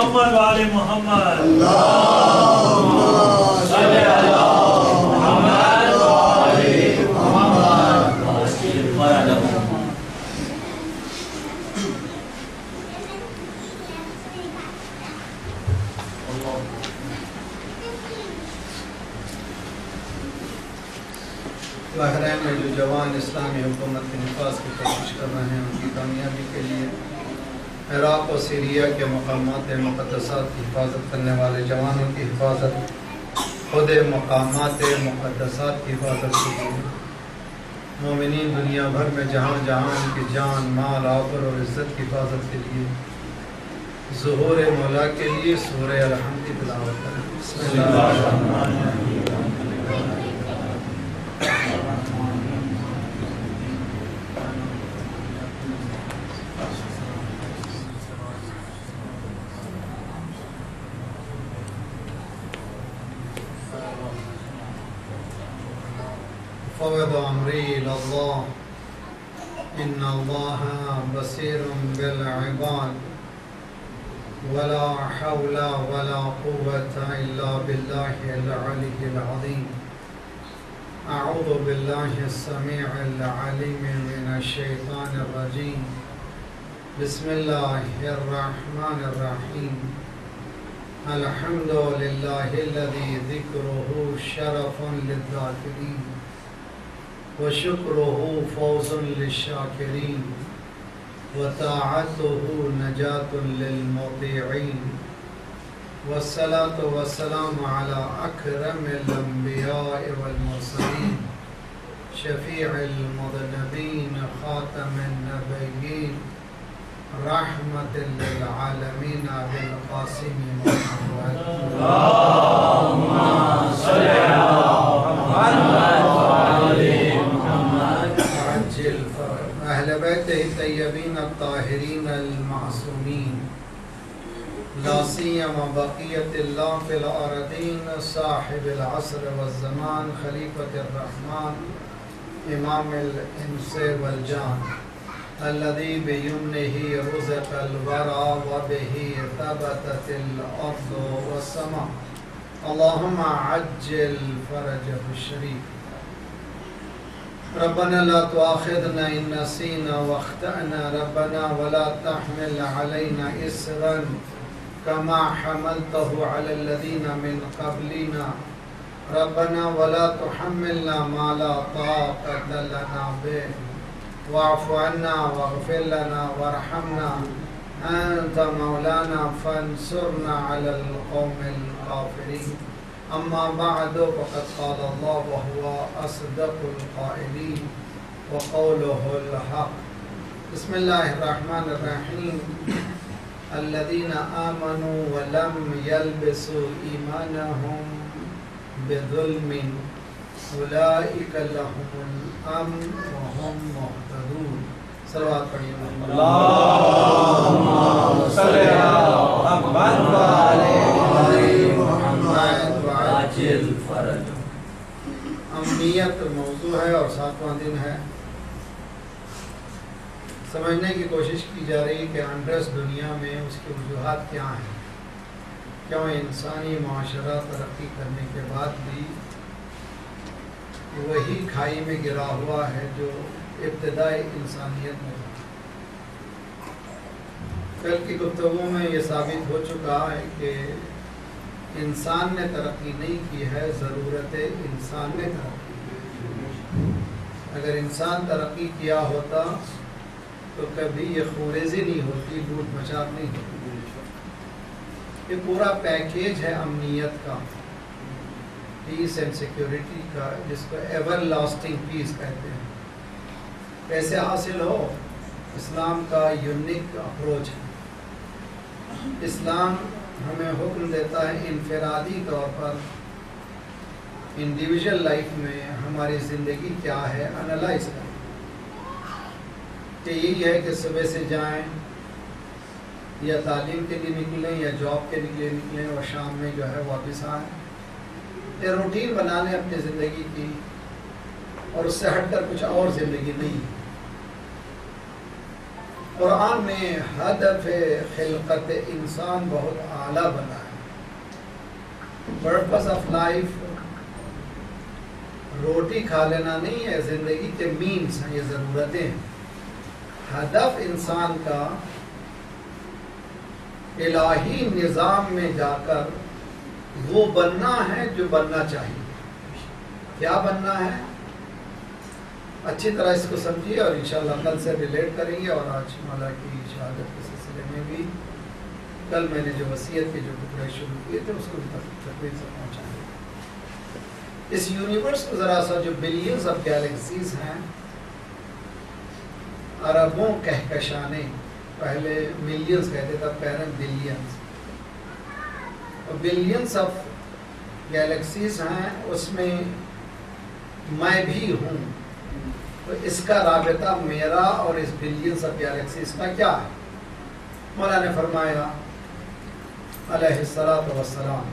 محمد وآل محمد اللهم صل على محمد وآل محمد وأجل فرجهم. بحرین میں جو جوان اسلامی حکومت کے نفاذ کی کوشش کر رہے ہیں ان کی کامیابی کے لیے عراق و سیریا کے مقامات مقدسات کی حفاظت کرنے والے جوانوں کی حفاظت، خود مقامات مقدسات کی حفاظت کے لیے مومنین دنیا بھر میں جہاں جہاں ان کی جان، مال، آبر اور عزت کی حفاظت کے لیے ظہور مولا کے لیے سورہ الحمد کی تلاوت کریں. بسم اللہ الرحمن الرحیم. فوض امری الى اللہ ان اللہ بصیر بالعباد ولا حول ولا قوة الا باللہ العلی العظیم. اعوذ باللہ السمیع العلیم من الشیطان الرجیم. بسم اللہ الرحمن الرحیم. الحمد للہ الذی ذکرہ شرف للذاکرین وشکرہ فوز للشاکرین وطاعتہ نجات للمطیعین والصلاة والسلام علی اکرم الانبیاء والمرسلین شفیع المذنبین خاتم النبیین رحمت للعالمین بالقاسم محمد. اللهم صل على محمد وآل محمد. عجل فرج اہل بیت الطیبین الطاہرین المعصومین لا سیما بقیت اللہ فی الارضین صاحب العصر والزمان خلیفۃ الرحمن امام الانس والجان الذي بيمنه رزق الورى وبه ثبتت الأرض والسماء. اللهم عجل فرجه الشريف. ربنا لا تؤاخذنا إن نسينا واخطأنا ربنا ولا تحمل علينا إصرا كما حملته على الذين من قبلنا ربنا ولا تحملنا ما لا طاقة لنا به واعف عنا واغفر لنا وارحمنا أنت مولانا فانصرنا على القوم الكافرين. أما بعد فقد قال الله وهو أصدق القائلين وقوله الحق. بسم الله الرحمن الرحيم. الذين آمنوا ولم يلبسوا إيمانهم بظلم أولئك لهم الأمن وهم مهتدون. صلوات پڑھیے. اللهم صل على محمد وآل محمد وعجل فرجهم. امنیت موضوع ہے اور 7واں دن ہے. سمجھنے کی کوشش کی جا رہی کہ انڈرس دنیا میں اس کے وجوہات کیا ہیں. کیوں انسانی معاشرہ ترقی کرنے کے بعد بھی وہی کھائی میں گرا ہوا ہے جو ابتدائی انسانیت میں تھا. کل کی گفتگو میں یہ ثابت ہو چکا ہے کہ انسان نے ترقی نہیں کی ہے، ضرورت انسان نے ترقی کی. اگر انسان ترقی کیا ہوتا تو کبھی یہ خوریزی نہیں ہوتی، لوٹ مچاٹ نہیں ہوتی. یہ پورا پیکیج ہے امنیت کا، پیس اینڈ سیکیورٹی کا، جس کو ایور لاسٹنگ پیس کہتے ہیں. کیسے حاصل ہو؟ اسلام کا یونیک اپروچ ہے. اسلام ہمیں حکم دیتا ہے انفرادی طور پر انڈیویژل لائف میں ہماری زندگی کیا ہے انالائز کریں. کہ یہی ہے کہ صبح سے جائیں یا تعلیم کے لیے نکلیں یا جاب کے لیے نکلیں اور شام میں جو ہے واپس آئیں. یہ روٹین بنا لیں اپنی زندگی کی اور اس سے ہٹ کر کچھ اور زندگی نہیں. قرآن نے ہدف خلقت انسان بہت اعلیٰ بنا ہے. پرپس آف لائف روٹی کھا لینا نہیں ہے، زندگی کے مینس ہیں، یہ ضرورتیں ہیں. ہدف انسان کا الہی نظام میں جا کر وہ بننا ہے جو بننا چاہیے. کیا بننا ہے؟ اچھی طرح اس کو سمجھیے اور انشاءاللہ کل سے ریلیٹ کریں گے. اور آج مولا کی شہادت کے سلسلے میں بھی کل میں نے جو وصیت کے جو ٹکڑے شروع کیے تھے اس کو بھی تقریب سے پہنچائیں گے. اس یونیورس کو ذرا سا جو بلینز آف گیلیکسیز ہیں، اربوں کہکشانے، پہلے ملینز کہتے تھے، کہہ رہے ہیں بلینز. اور بلینز آف گیلیکسیز ہیں، اس میں میں بھی ہوں. تو اس کا رابطہ میرا اور اس بلینز آف گیلیکسیز کا کیا ہے؟ مولا نے فرمایا علیہ الصلوۃ والسلام،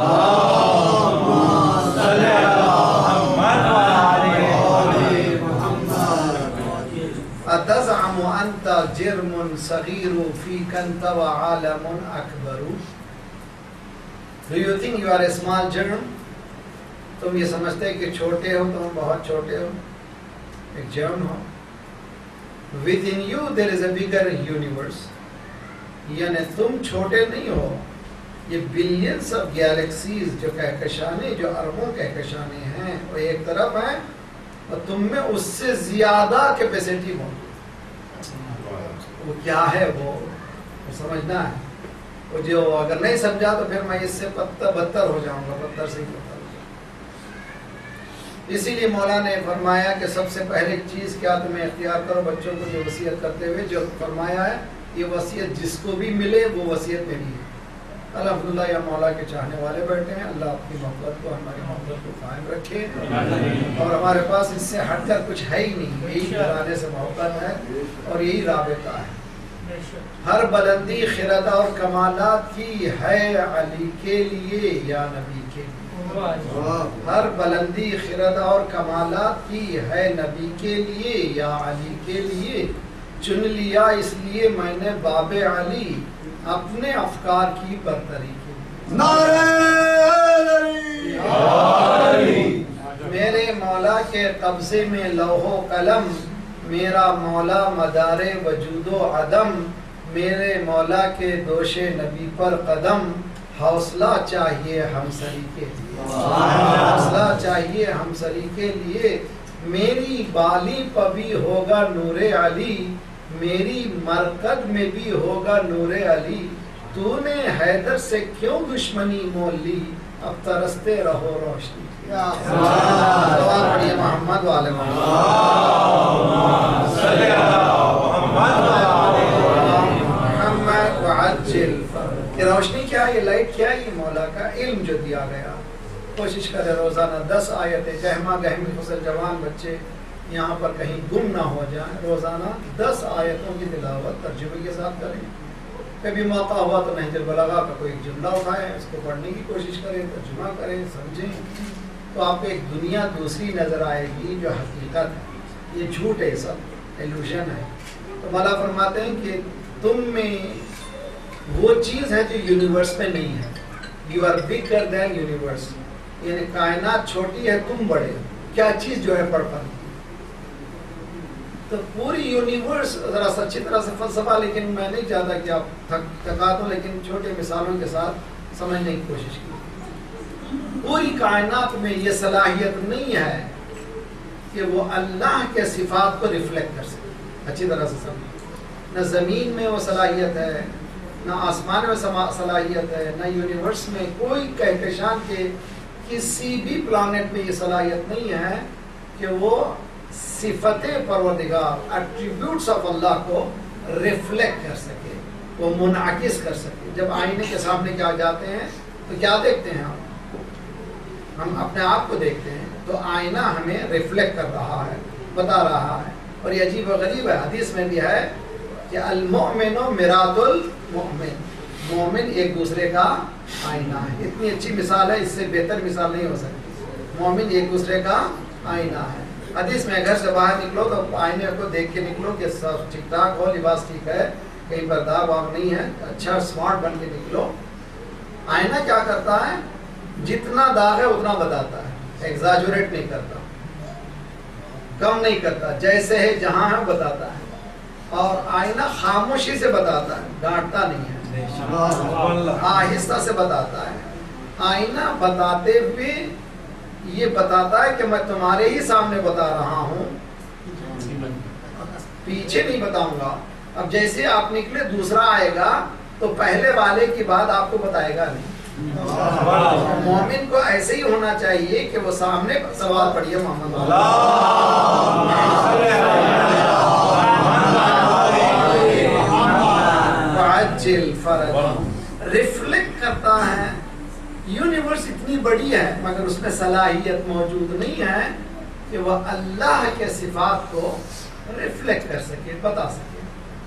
اتزعم انت جرم صغیر فیک انت وعالم اکبر. Do you think you are a small germ؟ تم یہ سمجھتے کہ چھوٹے ہو، تم بہت چھوٹے ہو، ایک جرم ہو. Within you there is a bigger universe. یعنی تم چھوٹے نہیں ہو، یہ بلینس آف گیلیکسیز جو کہکشانے، جو اربوں کہکشانے ہیں، وہ ایک طرف ہیں اور تم میں اس سے زیادہ کیپیسٹی موجود. وہ کیا ہے وہ سمجھنا ہے. وہ جو اگر نہیں سمجھا تو پھر میں اس سے بدتر ہو جاؤں گا، بدتر سے ہی بدتر ہو جاؤں گا. اسی لیے مولا نے فرمایا کہ سب سے پہلے چیز کیا تمہیں اختیار کرو. بچوں کو جو وصیت کرتے ہوئے جو فرمایا ہے، یہ وصیت جس کو بھی ملے وہ وصیت میری ہے. الحمدللہ یا مولا کے چاہنے والے بیٹھے ہیں. اللہ اپنی محبت کو، ہماری محبت کو قائم رکھے. اور ہمارے پاس اس سے ہٹ کر کچھ ہے ہی نہیں، یہی گھرانے سے محبت ہے اور یہی رابطہ ہے. ہر بلندی خرد اور کمالات کی ہے علی کے لیے یا نبی کے لیے. ہر بلندی خرد اور کمالات کی ہے نبی کے لیے یا علی کے لیے. چن لیا اس لیے میں نے باب علی اپنے افکار کی برتری کی. میرے مولا کے قبضے میں لوح و قلم، میرا مولا مدار وجود و عدم. میرے مولا کے دوش نبی پر قدم. حوصلہ چاہیے ہم سری کے لیے، حوصلہ چاہیے ہم سری کے لیے. میری بالی پہ بھی ہوگا نور علی، میری مرکز میں بھی ہوگا نور علی. تو نے حیدر سے کیوں دشمنی مول لی، اب ترستے رہو روشنی. دعا پڑھیے محمد والے محمد وعجل. یہ روشنی کیا ہے، یہ لائٹ کیا ہے؟ یہ مولا کا علم جو دیا گیا. کوشش کرے روزانہ 10 آیتیں، گہما گہمی فصل جوان بچے یہاں پر کہیں گم نہ ہو جائیں. روزانہ 10 آیتوں کی تلاوت ترجمے کے ساتھ کریں. کبھی موقع ہوا تو نہج البلاغہ کا کوئی جملہ اٹھائیں، اس کو پڑھنے کی کوشش کریں، ترجمہ کریں، سمجھیں. تو آپ کو ایک دنیا دوسری نظر آئے گی جو حقیقت ہے. یہ جھوٹ ہے، سب ایلوژن ہے. تو مولا فرماتے ہیں کہ تم میں وہ چیز ہے جو یونیورس میں نہیں ہے. You are bigger than universe. یعنی کائنات چھوٹی ہے، تم بڑے. کیا چیز جو ہے پڑھ تو پوری یونیورس ذرا اچھی طرح سے فلسفہ، لیکن میں نہیں چاہتا کہ آپ تھکا دو، لیکن چھوٹے مثالوں کے ساتھ سمجھنے کی کوشش کی. پوری کائنات میں یہ صلاحیت نہیں ہے کہ وہ اللہ کے صفات کو ریفلیکٹ کر سکے. اچھی طرح سے سمجھ. نہ زمین میں وہ صلاحیت ہے، نہ آسمان میں صلاحیت ہے، نہ یونیورس میں کوئی کہکشان کے کسی بھی پلانٹ میں یہ صلاحیت نہیں ہے کہ وہ صفت پروردگار، ایٹریبیوٹس آف اللہ کو ریفلیکٹ کر سکے، وہ منعکس کر سکے. جب آئینے کے سامنے کیا جاتے ہیں تو کیا دیکھتے ہیں؟ ہم اپنے آپ کو دیکھتے ہیں تو آئینہ ہمیں ریفلیکٹ کر رہا ہے، بتا رہا ہے. اور یہ عجیب و غریب ہے، حدیث میں بھی ہے کہ المؤمن مرآۃ المؤمن، مومن ایک دوسرے کا آئینہ ہے. اتنی اچھی مثال ہے، اس سے بہتر مثال نہیں ہو سکتی. مومن ایک دوسرے کا آئینہ ہے. حدیث میں گھر سے باہر نکلو تو آئینے کو دیکھ کے نکلو کہ سب ٹھیک ٹھاک ہو، لباس ٹھیک ہے، کہیں پر داغ واغ نہیں ہے، اچھا اسمارٹ بن کے نکلو۔ آئینہ کیا کرتا ہے؟ جتنا داغ ہے اتنا بتاتا ہے، ایگزاجوریٹ نہیں کرتا، کم نہیں کرتا، جیسے ہے جہاں ہے بتاتا ہے۔ اور آئینہ خاموشی سے بتاتا ہے، ڈانٹتا نہیں ہے، آہستہ سے بتاتا ہے۔ آئینہ بتاتے ہوئے یہ بتاتا ہے کہ میں تمہارے ہی سامنے بتا رہا ہوں، پیچھے نہیں بتاؤں گا۔ اب جیسے آپ نکلے دوسرا آئے گا تو پہلے والے کی بات آپ کو بتائے گا نہیں۔ مومن کو ایسے ہی ہونا چاہیے کہ وہ سامنے سوال پڑھیے محمد ریفلیکٹ کرتا ہے۔ یونیورس اتنی بڑی ہے مگر اس میں صلاحیت موجود نہیں ہے کہ وہ اللہ کے صفات کو ریفلیکٹ کر سکے، بتا سکے۔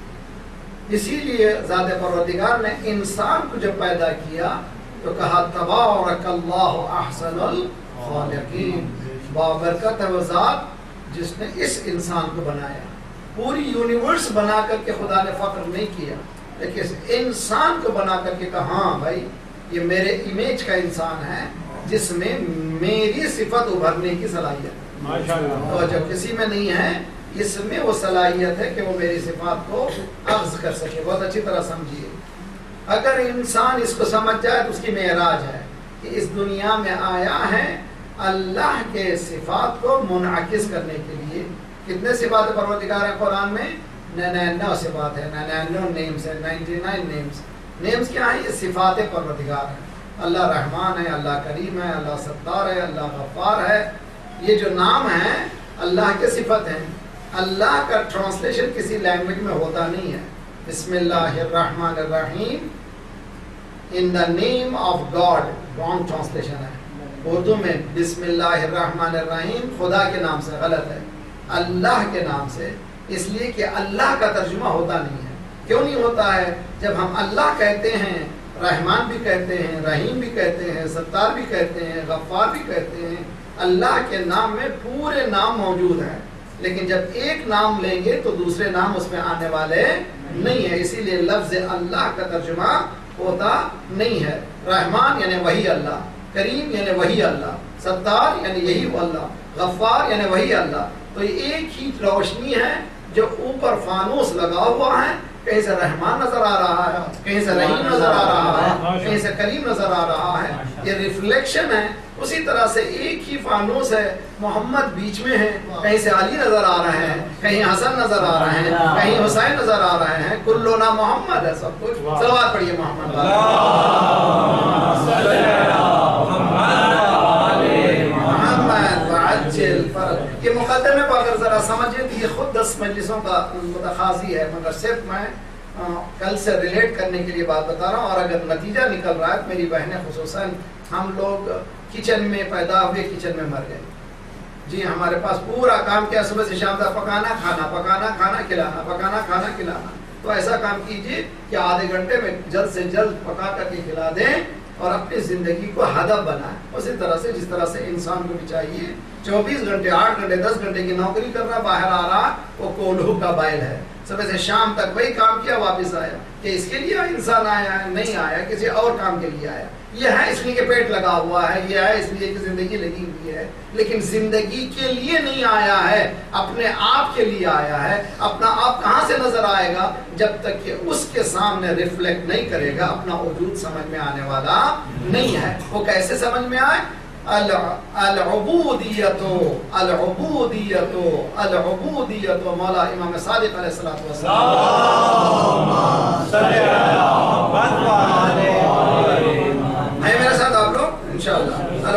اسی لیے ذات پروردگار نے انسان کو جب پیدا کیا تو کہا تبارک اللہ احسن الخالقین، بابرکت ہے وہ ذات جس نے اس انسان کو بنایا۔ پوری یونیورس بنا کر کے خدا نے فخر نہیں کیا، لیکن اس انسان کو بنا کر کے کہا ہاں بھائی یہ میرے امیج کا انسان ہے جس میں میری صفت ابھرنے کی صلاحیت ہے، اور جب کسی میں نہیں ہے اس میں وہ صلاحیت ہے کہ وہ میری صفات کو اخذ کر سکے۔ بہت اچھی طرح سمجھیے، اگر انسان اس کو سمجھ جائے تو اس کی معراج ہے کہ اس دنیا میں آیا ہے اللہ کے صفات کو منعکس کرنے کے لیے۔ کتنے صفات پروردگار ہیں قرآن میں؟ 99 صفات ہے، 99 نیمز ہے، 99 نیمز۔ نیمز کیا ہیں؟ یہ صفات پروردگار ہیں۔ اللہ رحمان ہے، اللہ کریم ہے، اللہ ستار ہے، اللہ غفار ہے۔ یہ جو نام ہیں اللہ کے صفت ہیں۔ اللہ کا ٹرانسلیشن کسی لینگویج میں ہوتا نہیں ہے۔ بسم اللہ الرحمن الرحیم in the name of God, wrong translation ہے۔ اردو میں بسم اللہ الرحمن الرحیم خدا کے نام سے غلط ہے، اللہ کے نام سے، اس لیے کہ اللہ کا ترجمہ ہوتا نہیں ہے۔ کیوں نہیں ہوتا ہے؟ جب ہم اللہ کہتے ہیں، رحمان بھی کہتے ہیں، رحیم بھی کہتے ہیں، ستار بھی کہتے ہیں، غفار بھی کہتے ہیں، اللہ کے نام میں پورے نام موجود ہیں، لیکن جب ایک نام لیں گے تو دوسرے نام اس میں آنے والے نہیں ہیں، اسی لیے لفظ اللہ کا ترجمہ ہوتا نہیں ہے۔ رحمان یعنی وہی اللہ، کریم یعنی وہی اللہ، ستار یعنی یہی وہ اللہ، غفار یعنی وہی اللہ۔ تو یہ ایک ہی روشنی ہے جو اوپر فانوس لگا ہوا ہے، کہیں سے رحمان نظر آ رہا ہے، کہیں سے رحیم نظر آ رہا ہے، کہیں سے کریم نظر آ رہا ہے، یہ ریفلیکشن ہے۔ اسی طرح سے ایک ہی فانوس ہے، محمد بیچ میں ہے، کہیں سے علی نظر آ رہے ہیں، کہیں حسن نظر آ رہے ہیں، کہیں حسین نظر آ رہے ہیں، کلنا محمد ہے سب کچھ۔ صلوات پڑھیے محمد یہ مقدمے پر اگر ذرا سمجھیں تو یہ خود 10 مجلسوں کا متخاذی ہے، مگر صرف میں کل سے ریلیٹ کرنے کے لیے بات بتا رہا ہوں، اور اگر نتیجہ نکل رہا ہے تو میری بہنیں خصوصاً ہم لوگ کچن میں پیدا ہوئے، کچن میں مر گئے۔ جی ہمارے پاس پورا کام کیا، صبح سے شام تک پکانا کھانا کھلانا، پکانا کھانا کھلانا۔ تو ایسا کام کیجیے کہ آدھے گھنٹے میں جلد سے جلد پکا کر کے کھلا دیں اور اپنی زندگی کو ہدف بنائیں، اسی طرح سے جس طرح سے انسان کو بھی چاہیے 24 گھنٹے 8 گھنٹے 10 گھنٹے کی نوکری کر رہا، باہر آ رہا، وہ کولہو کا بیل ہے، صبح سے شام تک وہی کام کیا، واپس آیا۔ کہ اس کے لیے انسان آیا ہے؟ نہیں آیا، کسی اور کام کے لیے آیا۔ یہ ہے اس لیے کہ پیٹ لگا ہوا ہے، یہ ہے اس لیے کہ زندگی لگی ہوئی ہے، لیکن زندگی کے لیے نہیں آیا ہے، اپنے آپ کے لیے آیا ہے۔ اپنا آپ کہاں سے نظر آئے گا؟ جب تک کہ اس کے سامنے ریفلیکٹ نہیں کرے گا، اپنا وجود سمجھ میں آنے والا نہیں ہے۔ وہ کیسے سمجھ میں آئے؟ العبودیت مولا امام صادق علیہ السلام ہے میرے ساتھ آپ لوگ انشاءاللہ۔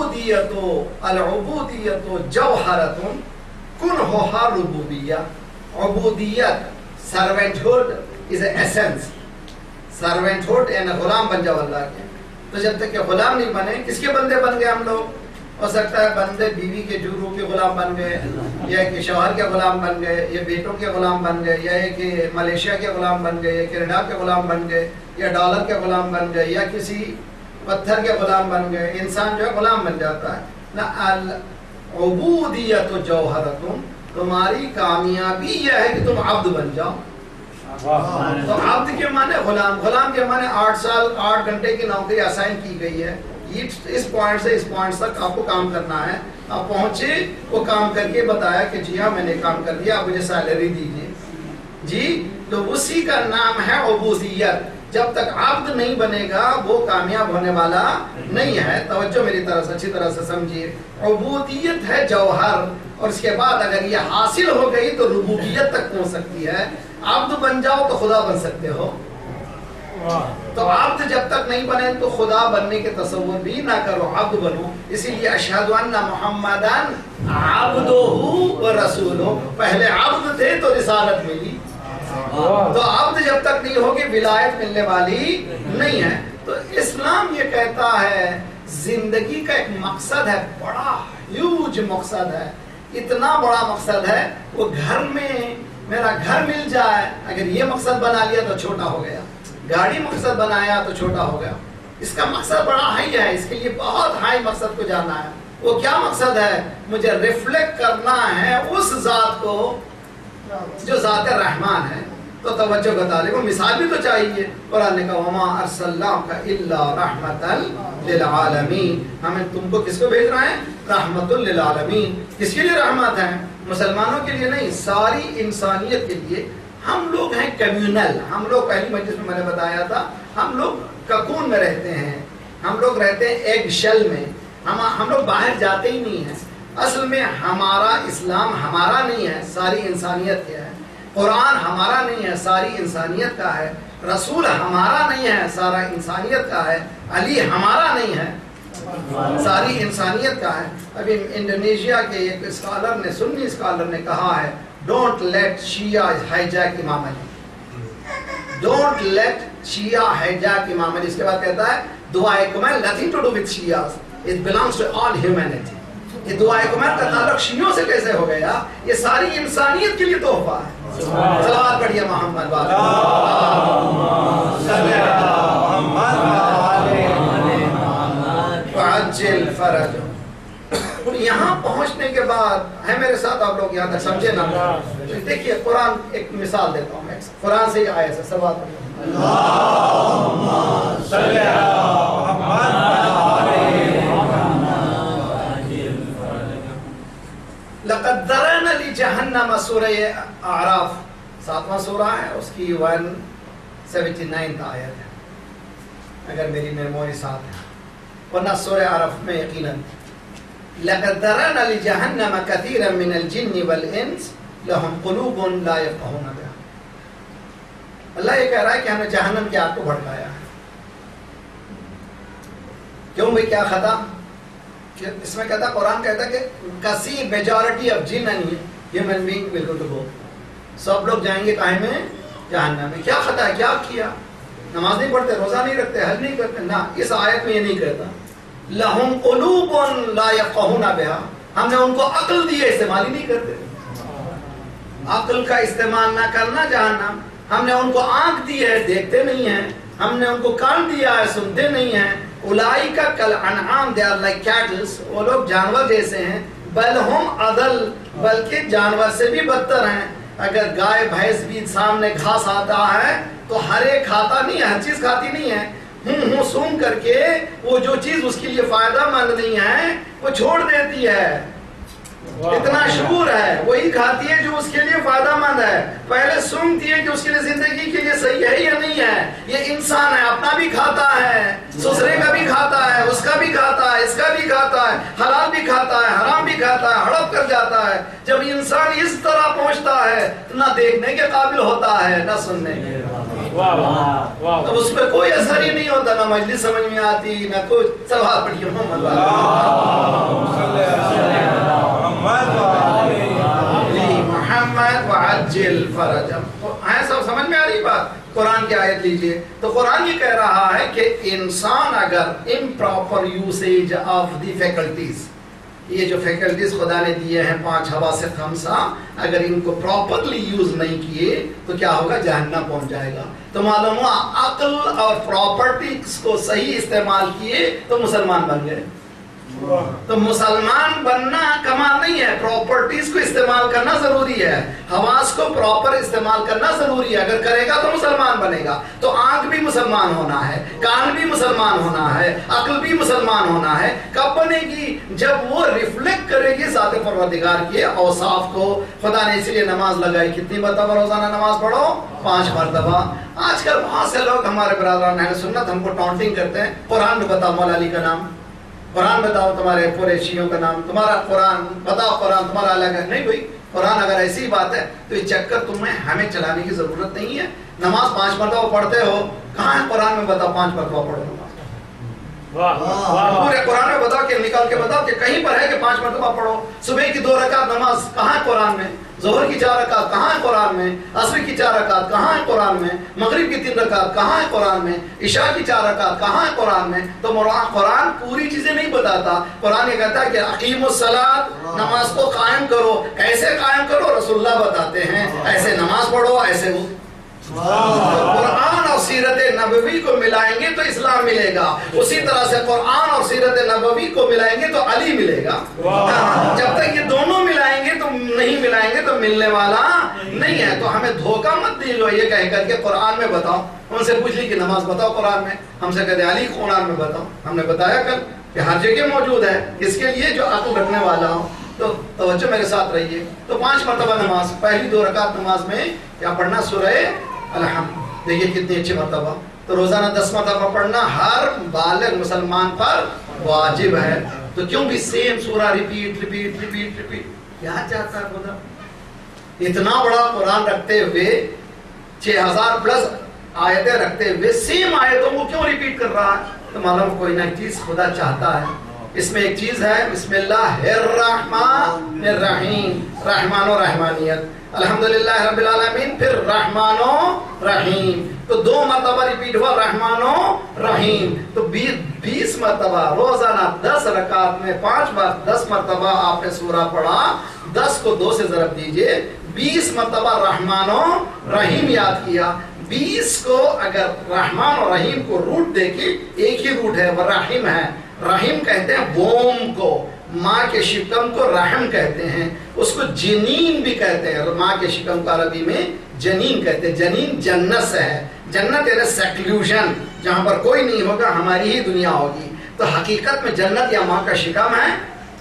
العبودیت جوہرۃ کنھھا ربوبیہ۔ عبودیت، سروینٹہڈ از اے ایسنس، سروینٹہڈ یعنی غلام بن جاؤ اللہ کے۔ تو جب تک کہ غلام نہیں بنے، کس کے بندے بن گئے ہم لوگ؟ ہو سکتا ہے بندے بیوی کے جورو کے غلام بن گئے، یا کہ شوہر کے غلام بن گئے، یا بیٹوں کے غلام بن گئے، یا کہ ملیشیا کے غلام بن گئے، یا کینیڈا کے غلام بن گئے، یا ڈالر کے غلام بن گئے، یا کسی پتھر کے غلام بن گئے۔ انسان جو ہے غلام بن جاتا ہے نا۔ उबूदियत जौहरतुम, तुम्हारी कामयाबी यह है कि तुम अब्द बन जाओ। तो अब्द के माने गुलाम, गुलाम के माने 8 साल 8 घंटे की नौकरी असाइन की गई है, इस पॉइंट से इस पॉइंट तक आपको काम करना है। आप पहुंचे, वो काम करके बताया कि जी हाँ मैंने काम कर दिया, आप मुझे सैलरी दीजिए जी, तो उसी का नाम है उबूदियत। जब तक अब्द नहीं बनेगा वो कामयाब होने वाला नहीं है। तवज्जो मेरी तरफ से अच्छी तरह से समझिए, उबूदियत है जौहर, और इसके बाद अगर ये हासिल हो गई तो रुबूबियत तक पहुंच सकती है। अब्द बन जाओ तो खुदा बन सकते हो, तो अब्द जब तक नहीं बने तो खुदा बनने के तसव्वुर भी ना करो, अब्द बनो। इसीलिए अशहदु अन्ना मुहम्मदन अब्दुहु व रसूलुहु, पहले अब्द थे तो रिसालत मिली, तो अब्द जब तक नहीं होगी विलायत मिलने वाली नहीं है। तो इस्लाम ये कहता है जिंदगी का एक मकसद है, बड़ा ह्यूज मकसद है, इतना बड़ा मकसद है, वो घर में मेरा घर मिल जाए, अगर ये मकसद बना लिया तो छोटा हो गया, गाड़ी मकसद बनाया तो छोटा हो गया। इसका मकसद बड़ा हाई है, इसके लिए बहुत हाई मकसद को जाना है। वो क्या मकसद है? मुझे रिफ्लेक्ट करना है उस जात को जो जात रहमान है। तो तवज्जो बता ले, वो मिसाल भी तो चाहिए। कुरान ने कहा वमा अरसलनाका इल्ला रहमतल लिल आलमीन, हमें तुमको किसको भेज रहे हैं? रहमतुल लिल आलमीन। किसके लिए रहमत है? मुसलमानों के लिए नहीं, सारी इंसानियत के लिए। हम लोग हैं कम्युनल, हम लोग पहली मजलिस में मैंने बताया था, हम लोग ककून में रहते हैं, हम लोग रहते हैं एग शेल में, हम लोग बाहर जाते ही नहीं हैं। असल में हमारा इस्लाम हमारा नहीं है, सारी इंसानियत का है। कुरान हमारा नहीं है, सारी इंसानियत का है। रसूल हमारा नहीं है, सारा इंसानियत का है। अली हमारा नहीं है, सारी इंसानियत का है। अभी इंडोनेशिया के एक स्कॉलर ने, सुन्नी स्कॉलर ने कहा है, don't let Shia hijack Imam Ali, don't let Shia hijack Imam Ali. इसके बाद कहता है दुआए कुमैल nothing to do with Shias, it belongs to all humanity. ये दुआए कुमैल का ताल्लुक शियों से कैसे हो गया? ये सारी इंसानियत के लिए तोहफा है। सलावत पढ़िए मोहम्मद वाले। यहाँ पहुँचने के बाद है मेरे साथ, आप लोग यहाँ तक समझे ना? तो देखिए कुरान, एक मिसाल देता हूँ, कुरान से ही आया है, सवाल पढ़िए। लक़द ज़रअना ली जहन्नम, सूरह आराफ 7वां सूरा है, उसकी 179 आयत है, अगर मेरी मेमोरी साथ है, वरना सूरह आराफ में यकीनन। लक़द ज़रअना ली जहन्नम कसीरन मिनल जिन्नि वल इंस लहुम क़ुलूबुन ला यफ़क़हूना बिहा। अल्लाह ये कह रहा है कि हमने जहन्नम की आग को भड़काया है। क्यों भाई, क्या खता? इसमें कहता, कुरान कहता कि कसी majority of jinn and human being will go to go, सब लोग जाएंगे काहे में? जहन्नम में। क्या खता है? क्या किया? नमाज नहीं पढ़ते, रोजा नहीं रखते, हज नहीं करते ना, इस आयत में ये नहीं कहता। लहुम क़ुलूबुन ला यफ़क़हूना बिहा, हमने उनको अक्ल दी है, इस्तेमाल ही नहीं करते। अक्ल का इस्तेमाल ना करना जहन्नम। हमने उनको आंख दी है, देखते नहीं है। हमने उनको कान दिया है, सुनते नहीं है। उलाइका कल अनआम, दे आर लाइक कैटल्स, वो लोग जानवर जैसे हैं। बल हुम अदल, बल्कि जानवर से भी बदतर हैं। अगर गाय भैंस भी सामने घास आता है तो हर एक खाता नहीं है, हर चीज खाती नहीं है। हूं सूंघ करके वो जो चीज उसके लिए फायदा मंद नहीं है वो छोड़ देती है। इतना शूर है, वही खाती है जो उसके लिए फायदा मंद है। पहले सूंघती है कि उसके लिए जिंदगी के लिए सही है या नहीं है। ये इंसान है, अपना भी खाता है, दूसरे का भी खाता है, उसका भी खाता है, इसका भी खाता है, हलाल भी खाता है, हराम भी खाता है, हड़प कर जाता है। जब इंसान इस तरह पहुंचता है तो ना देखने के काबिल होता है, ना सुनने के। तो उस पर कोई असर ही नहीं होता, ना मजलिस समझ में आती, ना कोई। सवाल पढ़िए मोहम्मद सब समझ में आ रही बात? कुरान की आयत लीजिए, तो कुरान ये कह रहा है कि इंसान अगर improper usage of the faculties, ये जो फैकल्टीज खुदा ने दिए हैं 5 हवा से 5, अगर इनको प्रॉपरली यूज नहीं किए तो क्या होगा? जहन्नम पहुंच जाएगा। तो मालूम हुआ अक्ल और प्रॉपर्टीज को सही इस्तेमाल किए तो मुसलमान बन गए। تو مسلمان بننا کمال نہیں ہے، پراپرٹیز کو استعمال کرنا ضروری ہے، حواس کو پراپر استعمال کرنا ضروری ہے، اگر کرے گا تو مسلمان بنے گا۔ تو آنکھ بھی مسلمان ہونا ہے، کان بھی مسلمان ہونا ہے، عقل بھی مسلمان ہونا ہے۔ کب بنے گی؟ جب وہ ریفلیکٹ کرے گی ذات پروردگار کے اوصاف کو۔ خدا نے اس لیے نماز لگائی، کتنی مرتبہ روزانہ نماز پڑھو؟ 5 مرتبہ۔ آج کل بہت سے لوگ ہمارے برادران اہل سنت ہم کو ٹانٹنگ کرتے ہیں، قرآن میں بتاؤ مولا علی کا نام، قرآن بتاؤ تمہارے پورے شیعوں کا نام، تمہارا قرآن بتاؤ، قرآن تمہارا الگ ہے۔ نہیں بھائی، قرآن اگر ایسی بات ہے تو یہ چکر تمہیں ہمیں چلانے کی ضرورت نہیں ہے۔ نماز 5 مرتبہ پڑھتے ہو، کہاں ہے قرآن میں بتاؤ 5 مرتبہ پڑھو نماز؟ پورے قرآن میں بتاؤ، کہ نکال کے بتاؤ کہ کہیں پر ہے کہ 5 مرتبہ پڑھو؟ صبح کی 2 رکعت نماز کہاں ہے قرآن میں؟ ظہر کی 4 رکعت کہاں ہے قرآن میں؟ عصر کی 4 رکعت کہاں ہے قرآن میں؟ مغرب کی 3 رکعت کہاں ہے قرآن میں؟ عشاء کی 4 رکعت کہاں ہے قرآن میں؟ تو قرآن پوری چیزیں نہیں بتاتا، قرآن یہ کہتا ہے کہ اقیم الصلاۃ، نماز کو قائم کرو۔ کیسے قائم کرو؟ رسول اللہ بتاتے ہیں، ایسے نماز پڑھو، ایسے وہ۔ قرآن اور سیرت نبوی کو ملائیں گے تو اسلام ملے گا، اسی طرح سے قرآن اور سیرت نبوی کو ملائیں گے تو علی ملے گا۔ جب تک یہ دونوں ملائیں گے تو نہیں ملائیں گے تو ملنے والا نہیں ہے۔ تو ہمیں دھوکہ مت دیجو یہ کہہ کر کے قرآن میں بتاؤ۔ ان سے پوچھ لی کہ نماز بتاؤ قرآن میں، ہم سے کہتے علی قرآن میں بتاؤ۔ ہم نے بتایا کل کہ ہر جگہ موجود ہے، اس کے لیے جو عقل رکھنے والا ہو تو توجہ میرے ساتھ رہیے۔ تو 5 مرتبہ نماز، پہلی 2 رکعت نماز میں کیا پڑھنا؟ سورہ الحمد۔ دیکھیے کتنی اچھی مرتبہ۔ تو روزانہ 10 مرتبہ پڑھنا ہر بالغ مسلمان پر واجب ہے۔ تو کیوں بھی سیم سورہ ریپیٹ ریپیٹ ریپیٹ ریپیٹ؟ کیا چاہتا ہے خدا؟ اتنا بڑا قرآن رکھتے ہوئے، 6000 پلس آیتیں رکھتے ہوئے سیم آیتوں کو کیوں ریپیٹ کر رہا ہے؟ تو معلوم کوئی نہ چیز خدا چاہتا ہے۔ اس میں ایک چیز ہے، بسم اللہ الرحمن الرحیم، رحمان و رحمانیت، الحمدللہ رب العالمین، پھر رحمان و رحیم۔ تو 2 مرتبہ ریپیٹ ہوا رحمان و رحیم، تو 20 مرتبہ روزانہ 10 رکعت میں 5 بار 10 مرتبہ آپ نے سورہ پڑھا، 10 کو 2 سے ضرب دیجئے، 20 مرتبہ رحمان و رحیم یاد کیا۔ 20 کو اگر رحمان و رحیم کو روٹ دیکھیں، ایک ہی روٹ ہے، وہ رحیم ہے۔ رحیم کہتے ہیں ووم کو، ماں کے شکم کو رحم کہتے ہیں، اس کو جنین بھی کہتے ہیں۔ ماں کے شکم کو عربی میں جنین کہتے ہیں۔ جنین جنت سے ہے، جنت یعنی سیکلوژن، جہاں پر کوئی نہیں ہوگا، ہماری ہی دنیا ہوگی۔ تو حقیقت میں جنت یا ماں کا شکم ہے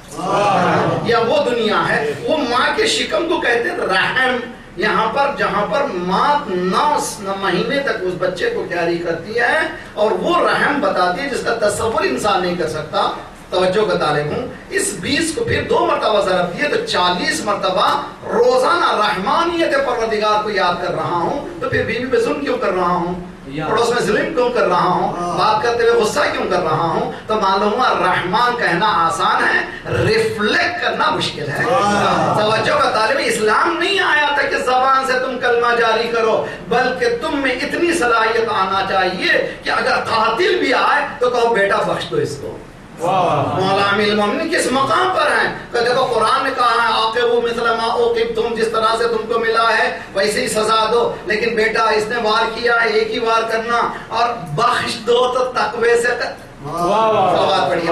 یا وہ دنیا ہے، وہ ماں کے شکم کو کہتے ہیں رحم۔ یہاں پر جہاں پر ماں 9 مہینے تک اس بچے کو کیری کرتی ہے اور وہ رحم بتاتی ہے جس کا تصور انسان نہیں کر سکتا۔ توجہ کا طالب ہوں، اس 20 کو پھر 2 مرتبہ ضرب دیے تو 40 مرتبہ روزانہ رحمانیت پروردگار کو یاد کر رہا ہوں۔ تو پھر بیوی پہ ظلم کیوں کر رہا ہوں؟ پڑوس میں ظلم کیوں کر رہا ہوں؟ بات کرتے ہوئے غصہ کیوں کر رہا ہوں؟ تو معلوم ہوا رحمان کہنا آسان ہے، ریفلیکٹ کرنا مشکل ہے۔ توجہ کا طالب، اسلام نہیں آیا تھا کہ زبان سے تم کلمہ جاری کرو، بلکہ تم میں اتنی صلاحیت آنا چاہیے کہ اگر قاتل بھی آئے تو کہو بیٹا بخش دو اس کو۔ مولا امیر المومنین کس مقام پر ہیں کہ دیکھو قرآن نے کہا ہے عاقبوا مثل ما عوقبتم، جس طرح سے تم کو ملا ہے ویسے ہی سزا دو، لیکن بیٹا اس نے وار کیا ہے، ایک ہی وار کرنا اور بخش دو تو تقوی سے صلوات پڑھیے۔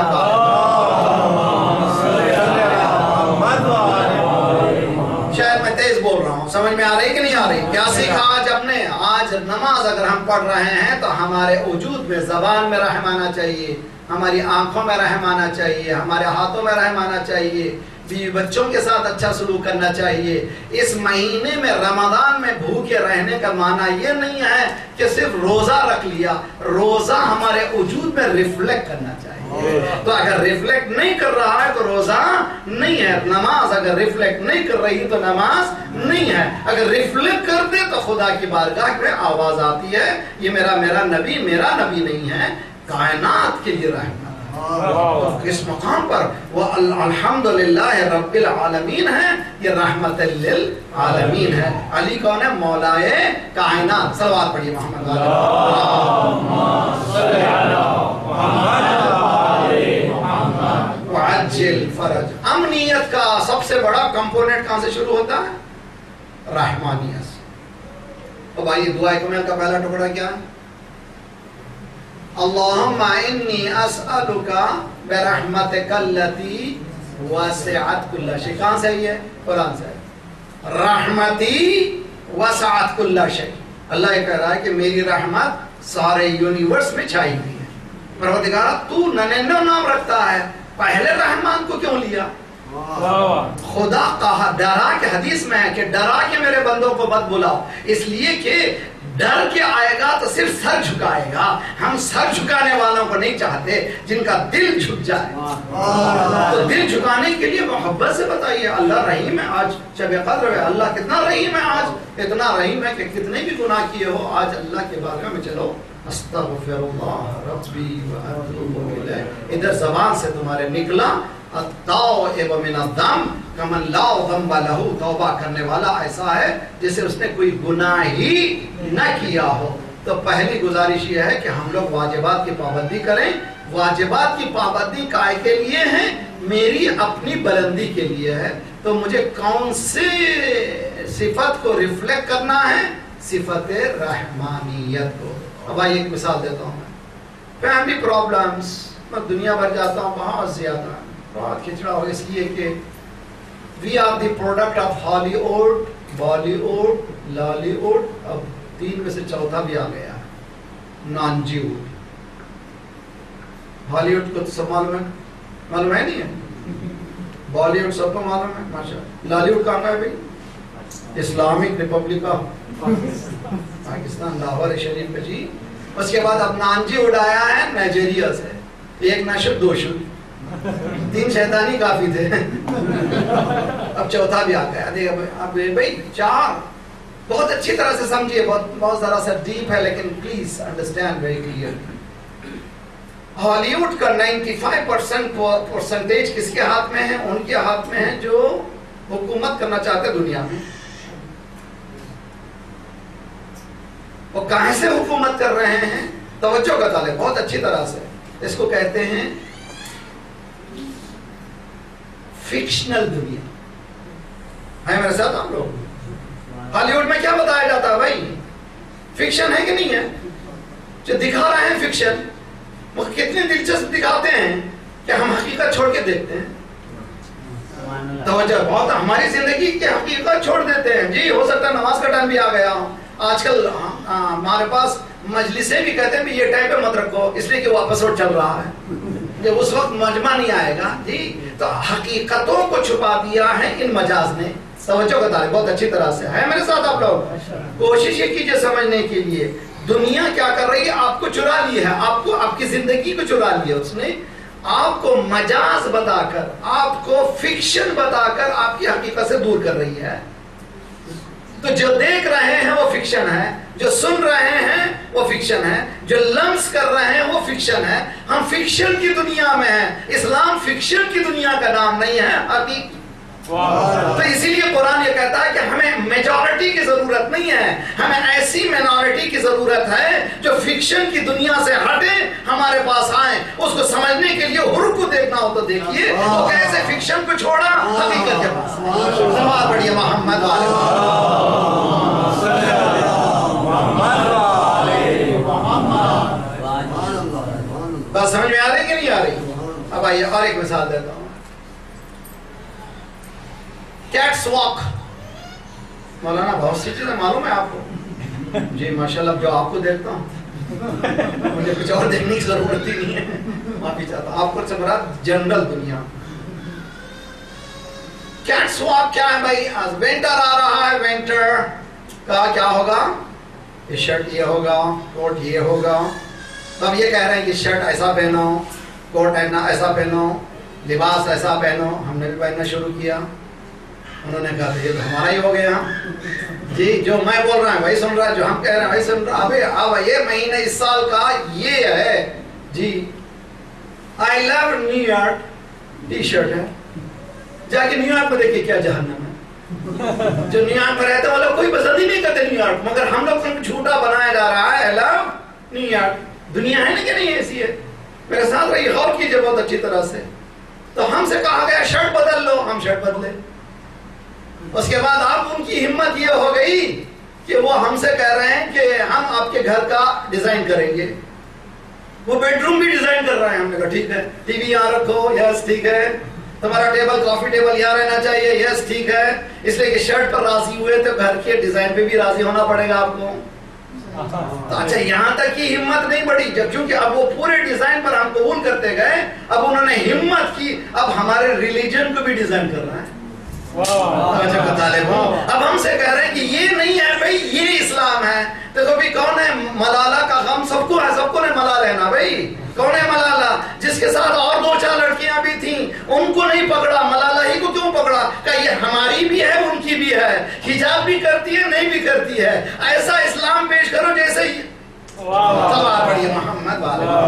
شاید میں تیز بول رہا ہوں، سمجھ میں آ رہی کہ نہیں آ رہی؟ کیا سیکھا آج ہم نے؟ آج نماز اگر ہم پڑھ رہے ہیں تو ہمارے وجود میں زبان میں رحم آنا چاہیے، ہماری آنکھوں میں رحم آنا چاہیے، ہمارے ہاتھوں میں رحم آنا چاہیے، بیوی بچوں کے ساتھ اچھا سلوک کرنا چاہیے۔ اس مہینے میں رمضان میں بھوکے رہنے کا معنی یہ نہیں ہے کہ صرف روزہ رکھ لیا، روزہ ہمارے وجود میں ریفلیکٹ کرنا چاہیے۔ تو اگر ریفلیکٹ نہیں کر رہا ہے تو روزہ نہیں ہے، نماز اگر ریفلیکٹ نہیں کر رہی تو نماز نہیں ہے۔ اگر ریفلیکٹ کر دے تو خدا کی بارگاہ میں آواز آتی ہے یہ میرا نبی نہیں ہے، کائنات کے لیے رحمت۔ اس مقام پر وہ الحمدللہ رب العالمین ہے، یہ رحمت للعالمین ہے۔ علی کون ہے؟ مولائے کائنات۔ صلوات پڑھیے محمد وعجل فرج۔ امنیت کا سب سے بڑا کمپوننٹ کہاں سے شروع ہوتا ہے؟ رحمانیت سے۔ اب آئیے دعائے کمیل کا پہلا ٹکڑا کیا ہے؟ اللہم انی اسألک برحمتک التی وسعت کل شیء. کہاں سے یہ قرآن سے؟ رحمتی وسعت کل شیء. اللہ یہ کہہ رہا ہے کہ میری رحمت سارے یونیورس میں چھائی ہوئی ہے. پروردگارہ تو 99 نام رکھتا ہے، پہلے رحمان کو کیوں لیا؟ خدا کہا ڈرا کے حدیث میں ہے کہ ڈرا کے میرے بندوں کو مت بلاؤ، اس لیے کہ ڈر کے آئے گا تو صرف سر جھکائے گا. ہم سر جھکانے والوں کو نہیں چاہتے جن کا دل جھک جائے. تو دل جھکانے کے لیے محبت سے بتائیے اللہ رحیم ہے. آج شب قدر ہے، اللہ کتنا رحیم ہے، آج اتنا رحیم ہے کہ کتنے بھی گناہ کیے ہو آج اللہ کے بارگاہ میں چلو استغفر اللہ ربی واتوب الیہ. ادھر زبان سے تمہارے نکلا التائب من الذنب کمن لا ذنب لہ. توبہ کرنے والا ایسا ہے جسے اس نے کوئی گناہ ہی نہ کیا ہو. تو پہلی گزارش یہ ہے کہ ہم لوگ واجبات کی پابندی کریں. واجبات کی پابندی کائے کے لیے ہے؟ میری اپنی بلندی کے لیے ہے. تو مجھے کون سے صفت کو ریفلیکٹ کرنا ہے؟ صفت رحمانیت کو. اب آئیے ایک مثال دیتا ہوں میں. فیملی پرابلمز میں دنیا بھر جاتا ہوں، بہت زیادہ بہت کھچڑا ہو، اس لیے کہ we are the product of Hollywood, Bollywood, Lollywood. اب 3 میں سے چوتھا بھی آ گیا نانجی ووڈ. ہالی ووڈ کو سب معلوم ہے نہیں ہے؟ بالی ووڈ سب کو معلوم ہے ماشاء اللہ. لالی ووڈ کہاں ہے بھائی؟ Islamic Republic of Pakistan, Lahore شریف پہ. جی اس کے بعد اب نانجی ووڈ آیا ہے نائجیریا سے. 1 نشد 2 شد 3 شیطانی کافی تھے. اب چوتھا بھی آ گیا. اب بھائی 4 بہت اچھی طرح سے سمجھیے، بہت ذرا سا ڈیپ ہے لیکن please understand very clearly. Hollywood کا 95% پرسنٹیج کس کے ہاتھ میں ہے؟ ان کے ہاتھ میں ہے جو حکومت کرنا چاہتے دنیا میں. وہ کہاں سے حکومت کر رہے ہیں؟ توجہ کا طالب بہت اچھی طرح سے. اس کو کہتے ہیں فکشنل دنیا. ہے میرے ساتھ آپ لوگ؟ ہالی ووڈ میں کیا بتایا جاتا ہے بھائی؟ فکشن ہے کہ نہیں ہے؟ جو دکھا رہے ہیں فکشن، وہ کتنے دلچسپ دکھاتے ہیں کہ ہم حقیقت چھوڑ کے دیکھتے ہیں. توجہ بہت، ہماری زندگی کی حقیقت چھوڑ دیتے ہیں. جی ہو سکتا ہے نماز کا ٹائم بھی آ گیا. آج کل ہمارے پاس مجلسیں بھی کہتے ہیں بھی یہ ٹائم پہ مت رکھو، اس لیے کہ وہ ایپیسوڈ چل رہا ہے، جب اس وقت مجمع نہیں آئے گا. جی تو حقیقتوں کو چھپا دیا ہے ان مجاز نے. توجہ کا تعلق بہت اچھی طرح سے ہے میرے ساتھ آپ لوگ. کوشش یہ کیجئے سمجھنے کے لیے دنیا کیا کر رہی ہے. آپ کو چرا لی ہے، آپ کو آپ کی زندگی کو چرا لیا اس نے. آپ کو مجاز بتا کر، آپ کو فکشن بتا کر آپ کی حقیقت سے دور کر رہی ہے. تو جو دیکھ رہے ہیں وہ فکشن ہے، جو سن رہے ہیں وہ فکشن ہے، جو لمس کر رہے ہیں وہ فکشن ہے. ہم فکشن کی دنیا میں ہیں. اسلام فکشن کی دنیا کا نام نہیں ہے، حقیقت. تو اسی لیے قرآن یہ کہتا ہے کہ ہمیں میجورٹی کی ضرورت نہیں ہے، ہمیں ایسی مینورٹی کی ضرورت ہے جو فکشن کی دنیا سے ہٹے، ہمارے پاس آئیں. اس کو سمجھنے کے لیے حروف کو دیکھنا ہو تو دیکھیے وہ کیسے فکشن کو چھوڑا حقیقت کے پاس. سماعت پڑھیے محمد بات سمجھ میں آ رہی کہ نہیں آ رہی؟ اب آئیے اور ایک مثال دیتا ہوں. Cats walk. مولانا بہت سی چیزیں معلوم ہے آپ کو. جی ماشاءاللہ جو آپ کو دیکھتا ہوں مجھے کچھ اور دیکھنے کی ضرورت ہی نہیں ہے. معافی چاہتا ہوں آپ کو سے مراد جنرل دنیا. کیٹس واک کیا ہے بھائی؟ ونٹر آ رہا ہے. ونٹر کا کیا ہوگا؟ یہ شرٹ یہ ہوگا، کوٹ یہ ہوگا. تو اب یہ کہہ رہے ہیں کہ شرٹ ایسا پہنو، کوٹ ایسا پہنو، لباس ایسا پہنو. ہم نے بھی پہننا شروع کیا. انہوں نے کہا یہ تو ہمارا ہی ہو گیا. جی جو میں بول رہا ہوں وہی سن رہا ہے، جو ہم کہہ رہے ہیں وہی سن رہا ہے. اب یہ مہینہ اس سال کا یہ ہے جی I love New York T shirt ہے. جا کے نیو یارک میں دیکھیے کیا جہنم ہے. جو نیو یارک میں رہتے ہیں وہ لوگ کوئی پسند ہی نہیں کرتے نیو یارک، مگر ہم لوگ کو جھوٹا بنایا جا رہا ہے. I love New York. دنیا ہے نا کہ نہیں ایسی ہے؟ میرے ساتھ رہی غور کیجئے بہت اچھی طرح سے. تو ہم سے کہا گیا شرٹ بدل لو، ہم شرٹ بدلے. اس کے بعد آپ ان کی ہمت یہ ہو گئی کہ وہ ہم سے کہہ رہے ہیں کہ ہم آپ کے گھر کا ڈیزائن کریں گے. وہ بیڈ روم بھی ڈیزائن کر رہے ہیں. ہم نے کہا ٹھیک ہے, ٹی وی یہاں رکھو, یس ٹھیک ہے, تمہارا ٹیبل کافی ٹیبل یہاں رہنا چاہیے, یس ٹھیک ہے, اس لیے کہ شرٹ پر راضی ہوئے تو گھر کے ڈیزائن پہ بھی راضی ہونا پڑے گا آپ کو. تو اچھا یہاں تک کی ہمت نہیں بڑھی, جب چونکہ اب وہ پورے ڈیزائن پر ہم قبول کرتے گئے, اب انہوں نے ہمت کی, اب ہمارے ریلیجن کو بھی ڈیزائن کر رہا ہے. اب ہم سے کہہ رہے ہیں کہ یہ نہیں ہے بھائی, یہ اسلام ہے. دیکھو بھی کون ہے ملالہ کا غم سب کو ہے, سب کو نے ملا لینا بھائی. کون ہے ملالہ, جس کے ساتھ اور 2-4 لڑکیاں بھی تھیں, ان کو نہیں پکڑا, ملالہ ہی کو کیوں پکڑا؟ کہ یہ ہماری بھی ہے ان کی بھی ہے, حجاب بھی کرتی ہے نہیں بھی کرتی ہے. ایسا اسلام پیش کرو جیسے پڑھیے محمد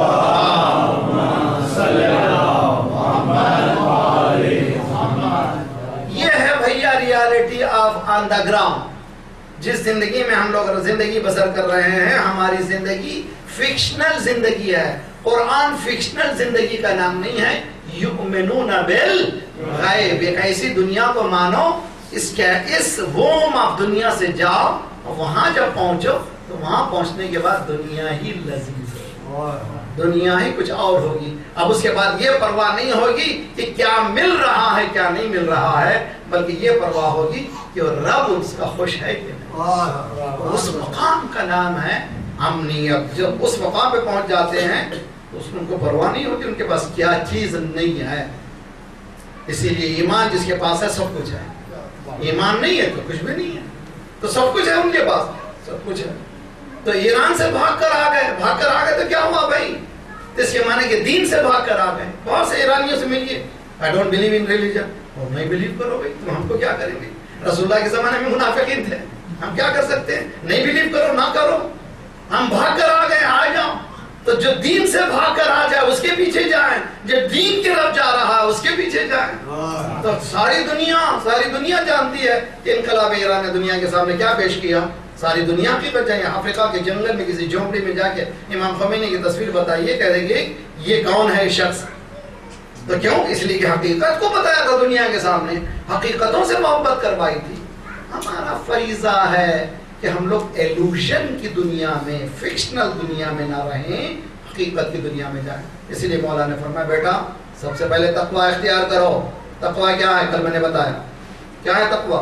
یہ ہے بھیا reality of on the ground. جس زندگی میں ہم لوگ زندگی بسر کر رہے ہیں, ہماری زندگی فکشنل زندگی ہے. قرآن فکشنل زندگی کا نام نہیں ہے. یؤمنون بالغیب, ایک ایسی دنیا کو مانو, اس ووم آف دنیا سے جاؤ, وہاں جب پہنچو تو وہاں پہنچنے کے بعد دنیا ہی لذیذ ہے, دنیا ہی کچھ اور ہوگی. اب اس کے بعد یہ پرواہ نہیں ہوگی کہ کیا مل رہا ہے کیا نہیں مل رہا ہے, بلکہ یہ پرواہ ہوگی کہ رب اس کا خوش ہے کہ نہیں. اس مقام کا نام ہے امنیت. جب اس مقام پہ پہنچ جاتے ہیں تو ان کو پرواہ نہیں ہوتی ان کے پاس کیا چیز نہیں ہے. اسی لیے ایمان جس کے پاس ہے سب کچھ ہے, ایمان نہیں ہے تو کچھ بھی نہیں ہے. تو سب کچھ ہے ان کے پاس, سب کچھ ہے. تو ایران سے بھاگ کر آ گئے تو کیا ہوا بھائی؟ اس کے معنی کہ دین سے بھاگ کر آ گئے. بہت سے ایرانیوں سے ملیے, I don't believe in religion. اور نہیں بلیو کرو بھائی, تو ہم کو کیا کریں گے؟ رسول اللہ کے زمانے میں منافقین تھے, ہم کیا کر سکتے ہیں؟ نہیں بلیو کرو نہ کرو. ہم بھاگ کر آ گئے, آ جاؤ. تو جو دین سے بھاگ کر آ جائے اس کے پیچھے جائیں, جو دین کی طرف جا رہا ہے اس کے پیچھے جائیں. تو ساری دنیا جانتی ہے کہ انقلاب ایران نے دنیا کے سامنے کیا پیش کیا. ساری دنیا کی بجائے افریقہ کے جنگل میں کسی جھونپڑی میں جا کے امام خمینی کی تصویر بتائیے, کہہ دیں گے یہ کون ہے شخص. تو کیوں؟ اس لیے کہ حقیقت کو بتایا تھا دنیا کے سامنے, حقیقتوں سے محبت کروائی تھی. ہمارا فریضہ ہے کہ ہم لوگ ایلوژن کی دنیا میں, فکشنل دنیا میں نہ رہیں, حقیقت کی دنیا میں جائیں. اسی لیے مولا نے فرمایا بیٹا سب سے پہلے تقوی اختیار کرو. تقوی کیا ہے؟ کل میں نے بتایا. کیا ہے تقوی؟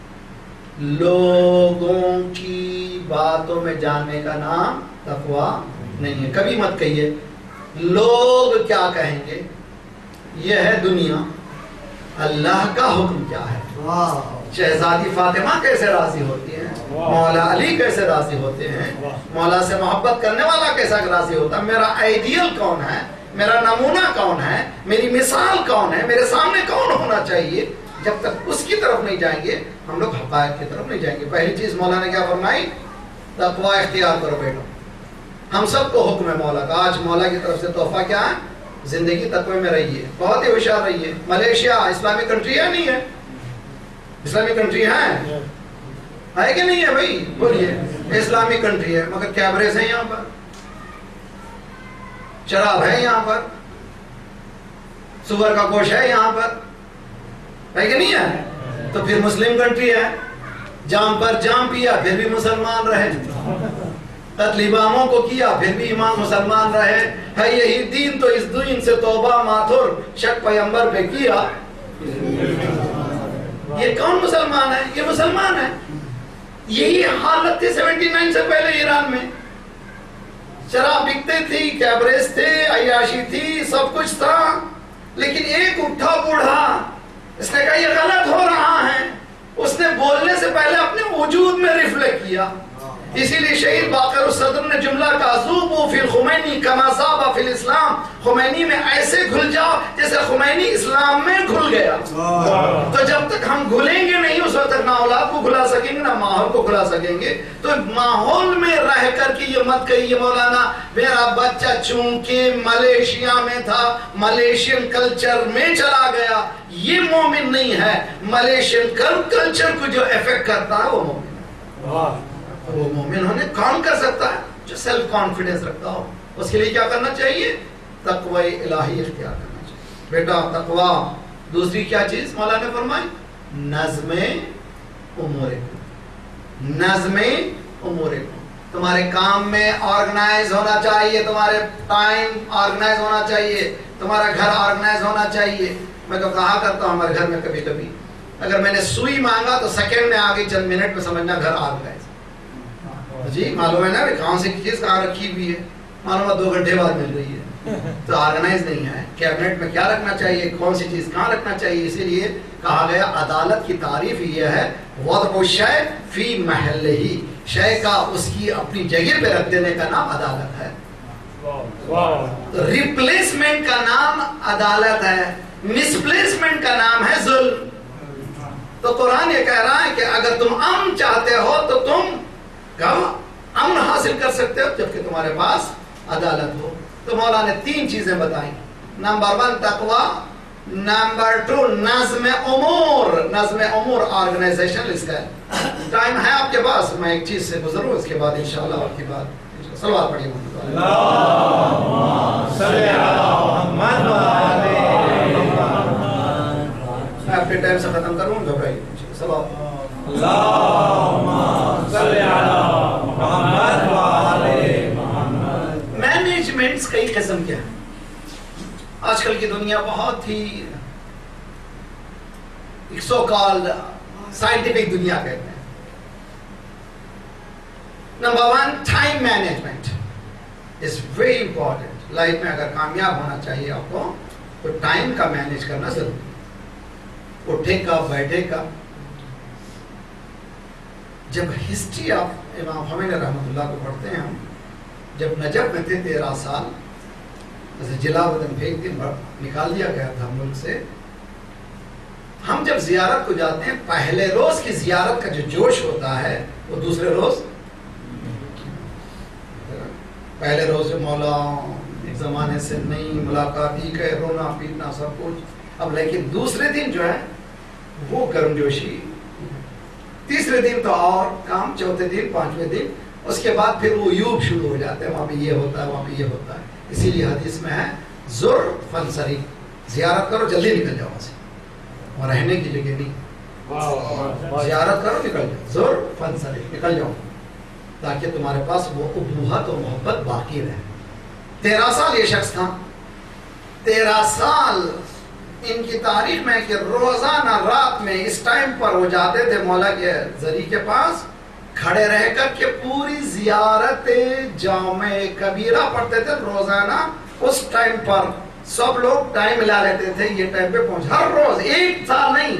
لوگوں کی باتوں میں جاننے کا نام تقوی نہیں ہے. کبھی مت کہیے لوگ کیا کہیں گے, یہ ہے دنیا. اللہ کا حکم کیا ہے؟ شہزادی فاطمہ کیسے راضی ہوتی ہیں, مولا علی کیسے راضی ہوتے ہیں, مولا سے محبت کرنے والا کیسا راضی ہوتا ہے, میرا آئیڈیل کون ہے, میرا نمونہ کون ہے, میری مثال کون ہے, میرے سامنے کون ہونا چاہیے. جب تک اس کی طرف نہیں جائیں گے ہم لوگ حقائق کی طرف نہیں جائیں گے. پہلی چیز مولا نے کیا فرمائی؟ تقوی اختیار کرو بیٹا. ہم سب کو حکم ہے مولا کا. آج مولا کی طرف سے تحفہ کیا ہے؟ زندگی تقوی میں رہیے, بہت ہی ہوشیار رہیے. ملیشیا اسلامی کنٹری ہے نہیں ہے؟ اسلامی کنٹری ہے کہ نہیں ہے بھائی؟ بولیے. اسلامی کنٹری ہے مگر کیمریز ہیں یہاں پر, شراب ہے یہاں پر, سور کا گوشت ہے یہاں پر, ہے کہ نہیں ہے؟ تو پھر مسلم کنٹری ہے. جام پر جام پیا پھر بھی مسلمان رہے, قتل اماموں کو کیا پھر بھی امام مسلمان رہے. ہے یہی دین تو اس دین سے توبہ ماتھر شک پیغمبر پہ کیا. یہ کون مسلمان ہے؟ یہ مسلمان ہے. یہی حالت تھی 79 سے پہلے ایران میں. شراب بکتے تھی, کیبریز تھے, عیاشی تھی, سب کچھ تھا. لیکن ایک اٹھا بوڑھا, اس نے کہا یہ غلط ہو رہا ہے. اس نے بولنے سے پہلے اپنے وجود میں ریفلیکٹ کیا. اسی لیے شہید باقر الصدر نے جملہ کہا ذوبوا فی الخمینی کما ذاب فی الاسلام. خمینی میں ایسے گھل جاؤ جیسے خمینی اسلام میں گھل گیا. تو جب تک ہم گھلیں گے نہیں اس وقت تک نہ اولاد کو گھلا سکیں گے نہ ماحول کو گھلا سکیں گے. تو ماحول میں رہ کر کے یہ مت کہیے مولانا میرا بچہ چونکہ ملیشیا میں تھا, ملیشین کلچر میں چلا گیا, یہ مومن نہیں ہے. ملیشین کلچر کو جو افیکٹ کرتا ہے وہ مومن ہے. وہ مومن ہونے کون کر سکتا ہے؟ جو سیلف کانفیڈنس رکھتا ہو. اس کے لیے کیا کرنا چاہیے؟ تقوی الہی اختیار کرنا چاہیے بیٹا. تقوی. دوسری کیا چیز مولا نے فرمائی؟ نظم امور کو. نظم امور کو. تمہارے کام میں آرگنائز ہونا چاہیے، تمہارے ٹائم آرگنائز ہونا چاہیے، تمہارا گھر آرگنائز ہونا چاہیے. میں تو کہا کرتا ہوں ہمارے گھر میں کبھی کبھی اگر میں نے سوئی مانگا تو سیکنڈ میں آگے چند منٹ میں سمجھنا گھر آرگنائز. جی معلوم ہے نا کہاں سے چیز کہاں رکھی ہوئی ہے، معلوم ہے 2 گھنٹے بعد مل رہی ہے تو آرگنائز نہیں ہے. کیبنٹ میں کیا رکھنا چاہیے، کون سی چیز کہاں رکھنا چاہیے. اسی لیے کہا گیا عدالت کی تعریف یہ ہے وضع الشیء فی محلہ، شے کا اس کی اپنی جگہ پہ رکھ دینے کا نام عدالت ہے. ریپلیسمنٹ کا نام عدالت ہے، مسپلیسمنٹ کا نام ہے ظلم. تو قرآن یہ کہہ رہا ہے کہ اگر تم امن چاہتے ہو تو تم امن حاصل کر سکتے ہو جبکہ تمہارے پاس عدالت ہو. تو مولا نے 3 چیزیں بتائیں. نمبر 1 تقوی، نمبر 2 نظم امور. نظم امور آرگنائزیشن اس کا ٹائم ہے آپ کے پاس. میں ایک چیز سے گزروں اس کے بعد انشاءاللہ آپ کی بات صلوات پڑھیے. اللہم صلی علی محمد و آلِ محمد. میں اپنے ٹائم سے ختم کروں گھبرائیے. صلوات. اللہم صلی علی محمد و آلِ محمد. مینجمنٹس کئی قسم کے ہیں. آج کل کی دنیا بہت ہی ایک سو کال سائنٹیفک دنیا کہتے ہیں. Number 1 time management is very important. Life میں اگر کامیاب ہونا چاہیے آپ کو تو ٹائم کا مینیج کرنا ضروری. اٹھے کب، بیٹھے کب. جب ہسٹری آف امام خمینی رحمۃ اللہ کو پڑھتے ہیں ہم، جب نجف میں تھے 13 سال، جیسے جلا وطن پھینک دن نکال دیا گیا تھا ملک سے. ہم جب زیارت کو جاتے ہیں پہلے روز کی زیارت کا جو جوش ہوتا ہے وہ دوسرے روز، پہلے روز جو مولا ایک زمانے سے نئی ملاقات ہی کہ رونا پیٹنا سب کچھ. اب لیکن دوسرے دن جو ہے وہ گرم جوشی، تیسرے دن تو اور کام، چوتھے دن، پانچویں دن، اس کے بعد پھر وہ یوب شروع ہو جاتے ہیں. وہاں پہ یہ ہوتا ہے، وہاں پہ یہ ہوتا ہے. اسی لیے حدیث میں ہے زر فنصری، زیارت کرو جلدی نکل جاؤ سے، وہاں رہنے کی جگہ نہیں. زیارت کرو نکل جاؤ، زر فنصری نکل جاؤ تاکہ تمہارے پاس وہ ابوہت و محبت باقی رہے. 13 سال یہ شخص تھا. 13 سال ان کی تاریخ میں کہ روزانہ رات میں اس ٹائم پر وہ جاتے تھے مولا کے ذری کے پاس، کھڑے رہ کر کے پوری زیارت جامع کبیرہ پڑھتے تھے روزانہ. اس ٹائم پر سب لوگ ٹائم ملا لیتے تھے، یہ ٹائم پہ پہنچ، ہر روز. 1 سال نہیں،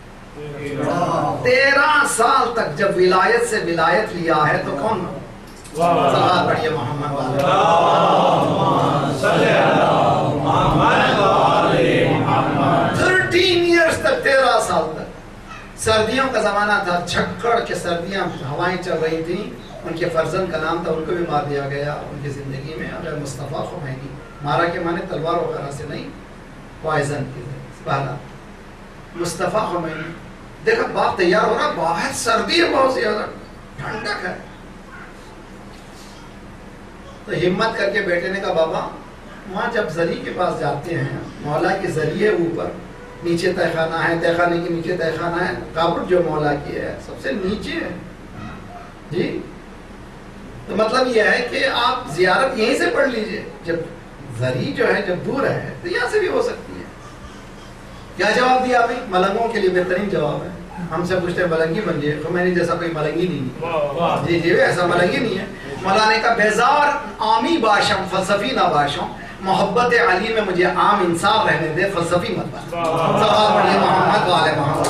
13 سال تک. جب ولایت سے ولایت لیا ہے تو کون؟ صلوات پڑھیے محمد والے. اللہم صلی علی محمد و آلِ محمد. 13 ایئرس تک، 13 سال تک. سردیوں کا زمانہ تھا، جھکڑ کے سردیاں، ہوائیں چل رہی تھیں. ان کے فرزند کا نام تھا، ان کو بھی مار دیا گیا ان کی زندگی میں. اگر مصطفیٰ خمینی، مارا کے معنی تلوار وغیرہ سے نہیں، پوائزن کی پہلا مصطفیٰ خمینی. دیکھا باپ تیار ہو رہا، باہر سردی ہے بہت زیادہ، ٹھنڈک ہے. تو ہمت کر کے بیٹے نے کہا بابا وہاں جب زری کے پاس جاتے ہیں، مولا کے ذریعے اوپر، نیچے تہ خانہ ہے، تہ خانے کے نیچے تہ خانہ ہے. قبر جو مولا کی ہے سب سے نیچے ہے جی. تو مطلب یہ ہے کہ آپ زیارت یہیں سے پڑھ لیجئے. جب زری جو ہے جب دور ہے تو یہاں سے بھی ہو سکتی ہے. کیا جواب دیا ابھی؟ ملنگوں کے لیے بہترین جواب ہے. ہم سے پوچھتے ہیں ملنگی بن جائے، خمینی جیسا کوئی ملنگی نہیں. جی جی ایسا ملنگی نہیں ہے. مولانا کا بیزار عامی باشم فلسفی نہ باشم، محبت علی میں مجھے عام انسان رہنے دے، فلسفی مت بن. صلوات پڑھیے محمد والے محمد.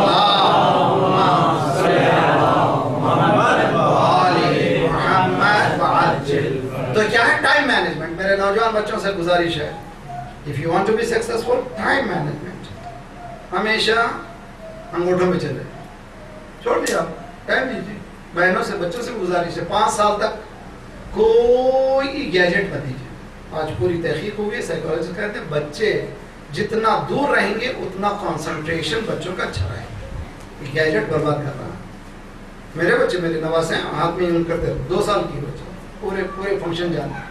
اللہم صلی علی محمد والے محمد وعجل. تو کیا ہے ٹائم مینجمنٹ؟ میرے نوجوان بچوں سے گزارش ہے، if you want to be successful, time management. ہمیشہ انگوٹھوں میں چلے، چھوڑ دیا ٹائم دیجیے. بہنوں سے بچوں سے گزارش ہے 5 سال تک کوئی گیجٹ مت دیجیے. آج پوری تحقیق ہوئی ہے، سائیکالوجسٹ کہتے ہیں بچے جتنا دور رہیں گے اتنا کنسنٹریشن بچوں کا اچھا رہے گا. گیجٹ برباد کر رہا ہے. میرے بچے، میرے نواسے ہیں، ہاتھ میں یوں کرتے 2 سال کی بچے پورے فنکشن جانا،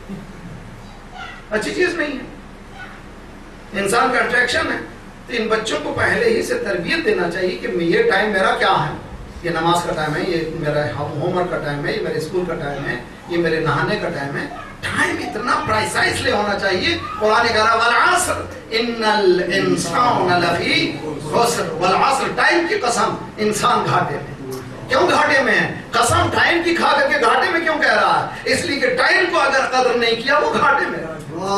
اچھی چیز نہیں ہے. انسان کا اٹریکشن ہے. تو ان بچوں کو پہلے ہی سے تربیت دینا چاہیے کہ یہ ٹائم میرا کیا ہے، یہ نماز کا ٹائم ہے، یہ میرا ہوم ورک کا ٹائم ہے، یہ میرے اسکول کا ٹائم ہے، یہ میرے نہانے کا ٹائم ہے. ٹائم اتنا پرائسائزلی ہونا چاہیے. قرآن کہہ رہا والعصر ان الانسان لفی خسر. والعصر ٹائم کی قسم، انسان گھاٹے میں. کیوں گھاٹے میں ہے؟ قسم ٹائم کی کھا کر کے گھاٹے میں کیوں کہہ رہا ہے؟ اس لیے کہ ٹائم کو اگر قدر نہیں کیا وہ گھاٹے میں.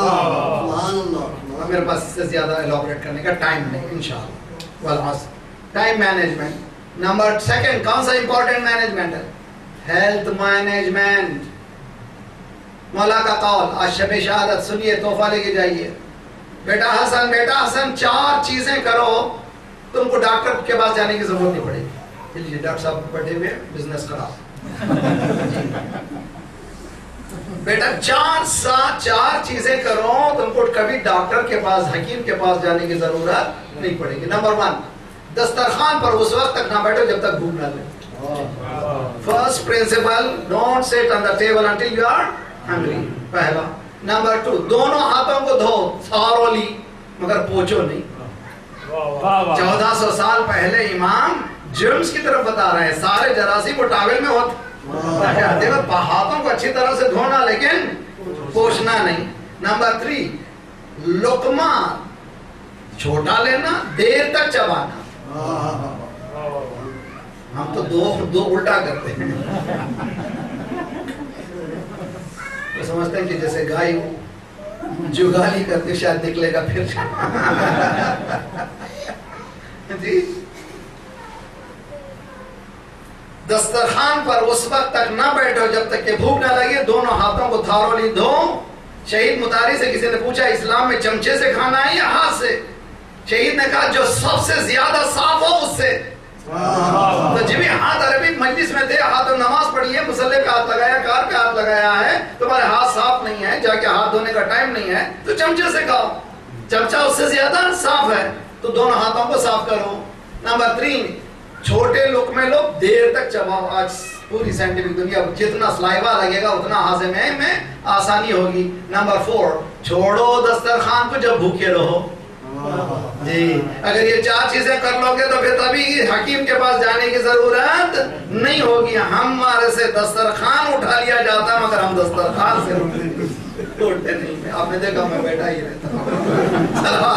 میرے پاس اس سے زیادہ ایلابریٹ کرنے کا ٹائم نہیں انشاءاللہ. والعصر ٹائم مینجمنٹ. نمبر سیکنڈ کون سا امپورٹنٹ مینجمنٹ ہے؟ Health management. مولا کا قول، آج شب شہادت سنیے، تحفہ لے کے جائیے. بیٹا حسن 4 چیزیں کرو، تم کو ڈاکٹر کے پاس جانے کی ضرورت نہیں پڑے گی. چلیے ڈاکٹر صاحب بیٹھے ہوئے بزنس خراب. بیٹا 4 چیزیں کرو، تم کو کبھی ڈاکٹر کے پاس، حکیم کے پاس جانے کی ضرورت نہیں پڑے گی. نمبر 1، دسترخوان پر اس وقت تک نہ بیٹھو جب تک بھوک نہ لگے. First principle, don't sit on the table until you are hungry. پہلا. نمبر 2، دونوں ہاتھوں کو دھو thoroughly مگر پوچھو نہیں. 1400 سال پہلے امام جرمز کی طرف بتا رہے ہیں. سارے جراثیم وہ ٹاول میں ہوتے، ہاتھوں کو اچھی طرح سے دھونا لیکن پوچھنا نہیں. نمبر 3، لقمہ چھوٹا لینا، دیر تک چبانا. ہم تو دو الٹا کرتے ہیں. تو سمجھتے ہیں کہ جیسے گائے جگالی کرتے شاید نکلے گا پھر. جی دسترخوان پر اس وقت تک نہ بیٹھو جب تک کہ بھوک نہ لگے. دونوں ہاتھوں کو تھارولی دھو. شہید مطاری سے کسی نے پوچھا اسلام میں چمچے سے کھانا ہے یا ہاتھ سے؟ شہید نے کہا جو سب سے زیادہ صاف ہو اس سے. تو جب ہاتھ عربی مجلس میں تھے، ہاتھ نماز پڑھی ہے، مسلح پہ ہاتھ لگایا، کار پہ ہاتھ لگایا ہے، تمہارے ہاتھ صاف نہیں ہے، جا کے ہاتھ دھونے کا ٹائم نہیں ہے تو چمچے سے کھاؤ، چمچہ اس سے زیادہ صاف ہے تو دونوں ہاتھوں کو صاف کرو. نمبر 3، چھوٹے لقمے لو، دیر تک چباؤ. آج پوری سائنٹیفک دنیا جتنا سلائیوا لگے گا اتنا ہاضمے میں آسانی ہوگی. نمبر 4، چھوڑو دسترخوان کو جب بھوکے رہو. جی اگر یہ 4 چیزیں کر لو گے تو پھر تبھی حکیم کے پاس جانے کی ضرورت نہیں ہوگی. ہمارے سے دسترخوان اٹھا لیا جاتا مگر ہم دسترخوان سے اٹھتے نہیں. آپ نے دیکھا میں بیٹھا ہی رہتا ہوں.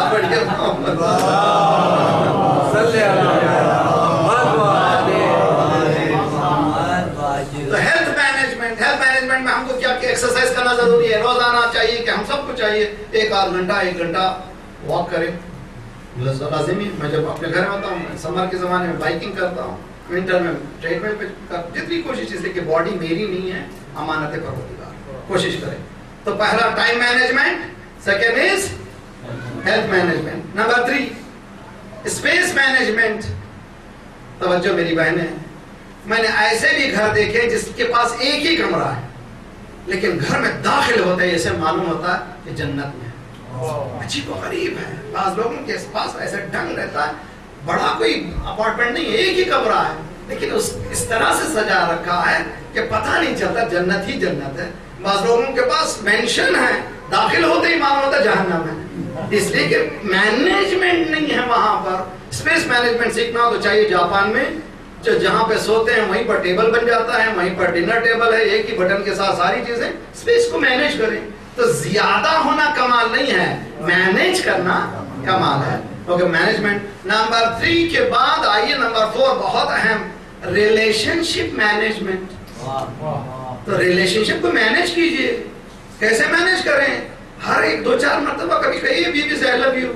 تو ہیلتھ مینجمنٹ میں ہم کو کیا ایکسرسائز کرنا ضروری ہے. روزانہ چاہیے کہ ہم سب کو چاہیے 1 گھنٹہ واک کریں. لازمی. میں جب اپنے گھر میں ہوتا ہوں، سمر کے زمانے میں بائکنگ کرتا ہوں، ونٹر میں ٹریڈ مل پہ جتنی کوشش اس لیے کہ باڈی میری نہیں ہے، امانت پروردگار. کوشش کریں. تو پہلا time management, second is health management. Number 3، space management. توجہ میری بہنیں، میں نے ایسے بھی گھر دیکھے جس کے پاس ایک ہی کمرہ ہے لیکن گھر میں داخل ہوتا ہے اسے معلوم ہوتا ہے کہ جنت میں. عجیب و غریب ہے. بعض لوگوں کے پاس ایسا ڈھنگ رہتا ہے، بڑا کوئی اپارٹمنٹ نہیں، ایک ہی کمرہ ہے لیکن اس طرح سے سجا رکھا ہے کہ پتہ نہیں چلتا جنت ہی جنت ہے. بعض لوگوں کے پاس مینشن ہے، داخل ہوتے ہی معلوم ہوتا جہنم ہے، اس لیے کہ مینجمنٹ نہیں ہے وہاں پر. اسپیس مینجمنٹ سیکھنا ہو تو چاہیے. جاپان میں جہاں پہ سوتے ہیں وہیں پر ٹیبل بن جاتا ہے، وہیں پر ڈنر ٹیبل ہے، ایک ہی بٹن کے ساتھ ساری چیزیں. اسپیس کو مینیج کریں. تو زیادہ ہونا کمال نہیں ہے، مینیج کرنا کمال ہے. Okay management. نمبر 3 کے بعد آئیے نمبر 4 بہت اہم، ریلیشن شپ مینجمنٹ. تو ریلیشن شپ کو مینیج کیجئے. کیسے مینیج کریں؟ ہر ایک 2-4 مرتبہ کبھی کہیے بیوی سے آئی لو یو.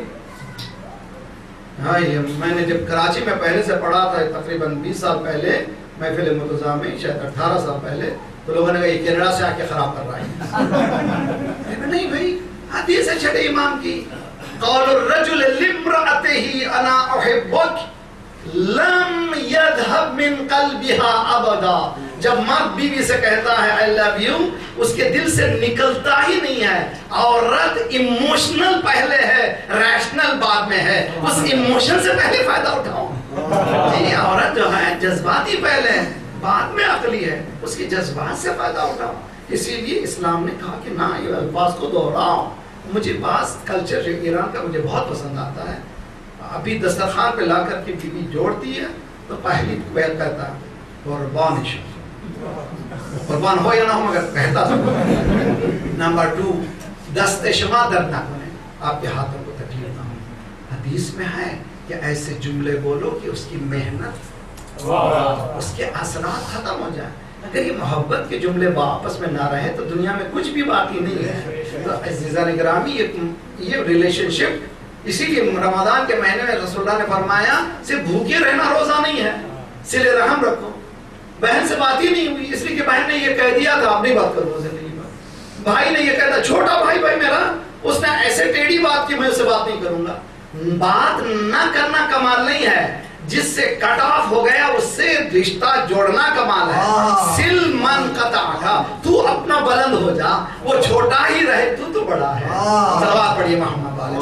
ہاں میں نے جب کراچی میں پہلے سے پڑھا تھا تقریباً 20 سال پہلے محفل مرتضیٰ میں، شاید 18 سال پہلے، تو لوگوں نے کہا یہ کینیڈا سے آ کے خراب کر رہا ہے. نہیں بھائی، حدیث ہے چھٹے امام کی، قول الرجل لامرأته انا احبك لم يذهب من قلبها ابدا. جب مرد بیوی سے کہتا ہے I love you، اس کے دل سے نکلتا ہی نہیں ہے. عورت ایموشنل پہلے ہے، ریشنل بعد میں ہے. اس ایموشن سے پہلے فائدہ اٹھاؤ. جی عورت جو ہے جذباتی پہلے ہے، بعد میں عقلی ہے. اس کی جذبات سے فائدہ اٹھاؤ. اسی لیے اسلام نے کہا کہ نہ یہ الفاظ کو دہراؤ. مجھے بعض کلچر جو ایران کا مجھے بہت پسند آتا ہے. ابھی دسترخوان پہ لا کر کے بیوی جوڑتی ہے تو تو پہلی بیت کہتا قربان قربان ہو یا نہ ہو مگر کہتا تھا. نمبر 2 دست شما درد نہ کریں، آپ کے ہاتھوں کو تکلیف نہ ہو. حدیث میں ہے کہ ایسے جملے بولو کہ اس کی محنت اس کے اثرات ختم ہو جائیں. اگر یہ محبت کے جملے واپس میں نہ رہیں تو دنیا میں کچھ بھی باقی نہیں ہے. تو عزیزان گرامی یہ ریلیشن شپ، اسی لیے رمضان کے مہینے میں رسول اللہ نے فرمایا صرف بھوکے رہنا روزہ نہیں ہے، صلہ رحم رکھو. بہن سے بات ہی نہیں ہوئی اس لیے کہ بہن نے یہ کہہ دیا تھا آپ نہیں بات کرو زندگی میں. بھائی نے یہ کہا تھا، چھوٹا بھائی میرا، اس نے ایسے ٹیڑھی بات کی میں اس سے بات نہیں کروں گا. بات نہ کرنا کمال نہیں ہے، جس سے کٹ آف ہو گیا اس سے رشتہ جوڑنا کمال ہے. سل من قطع، تو اپنا بلند ہو جا، وہ چھوٹا ہی رہے تو بڑا ہے. صلوات پڑھیے محمد والے.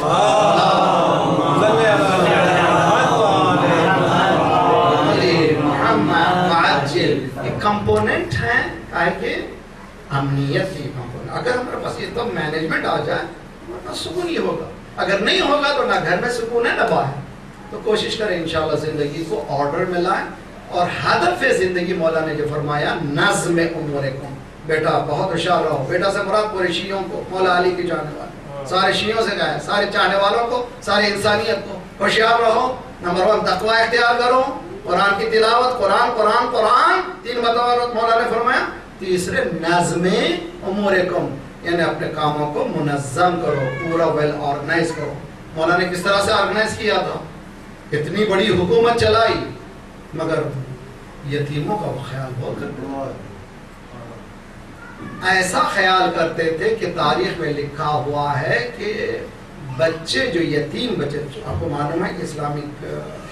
ایک کمپوننٹ ہے کہ امنیت کی کمپوننٹ. اگر ہمارے پاس یہ تو مینجمنٹ آ جائے ورنہ سکون ہی ہوگا. اگر نہیں ہوگا تو نہ گھر میں سکون ہے نہ باہر. تو کوشش کریں انشاءاللہ زندگی کو آرڈر میں لائیں. اور ہدف زندگی مولا نے جو فرمایا نظم امورکم، بیٹا بہت ہوشیار رہو. بیٹا سے مراد پورے شیعوں کو، مولا علی کی جانے والے سارے شیعوں سے کہا ہے، سارے چاہنے والوں کو، سارے انسانیت کو ہوشیار رہو. نمبر 1 تقوی اختیار کرو، قرآن کی تلاوت، قرآن قرآن قرآن 3 مرتبہ مولا نے فرمایا. تیسرے نظم امورکم، یعنی اپنے کاموں کو منظم کرو، پورا ویل آرگنائز کرو. مولا نے کس طرح سے آرگنائز کیا تھا؟ اتنی بڑی حکومت چلائی مگر یتیموں کا خیال بہت کرتے. ایسا خیال کرتے تھے کہ تاریخ میں لکھا ہوا ہے کہ بچے جو یتیم بچے، آپ کو معلوم ہے کہ اسلامک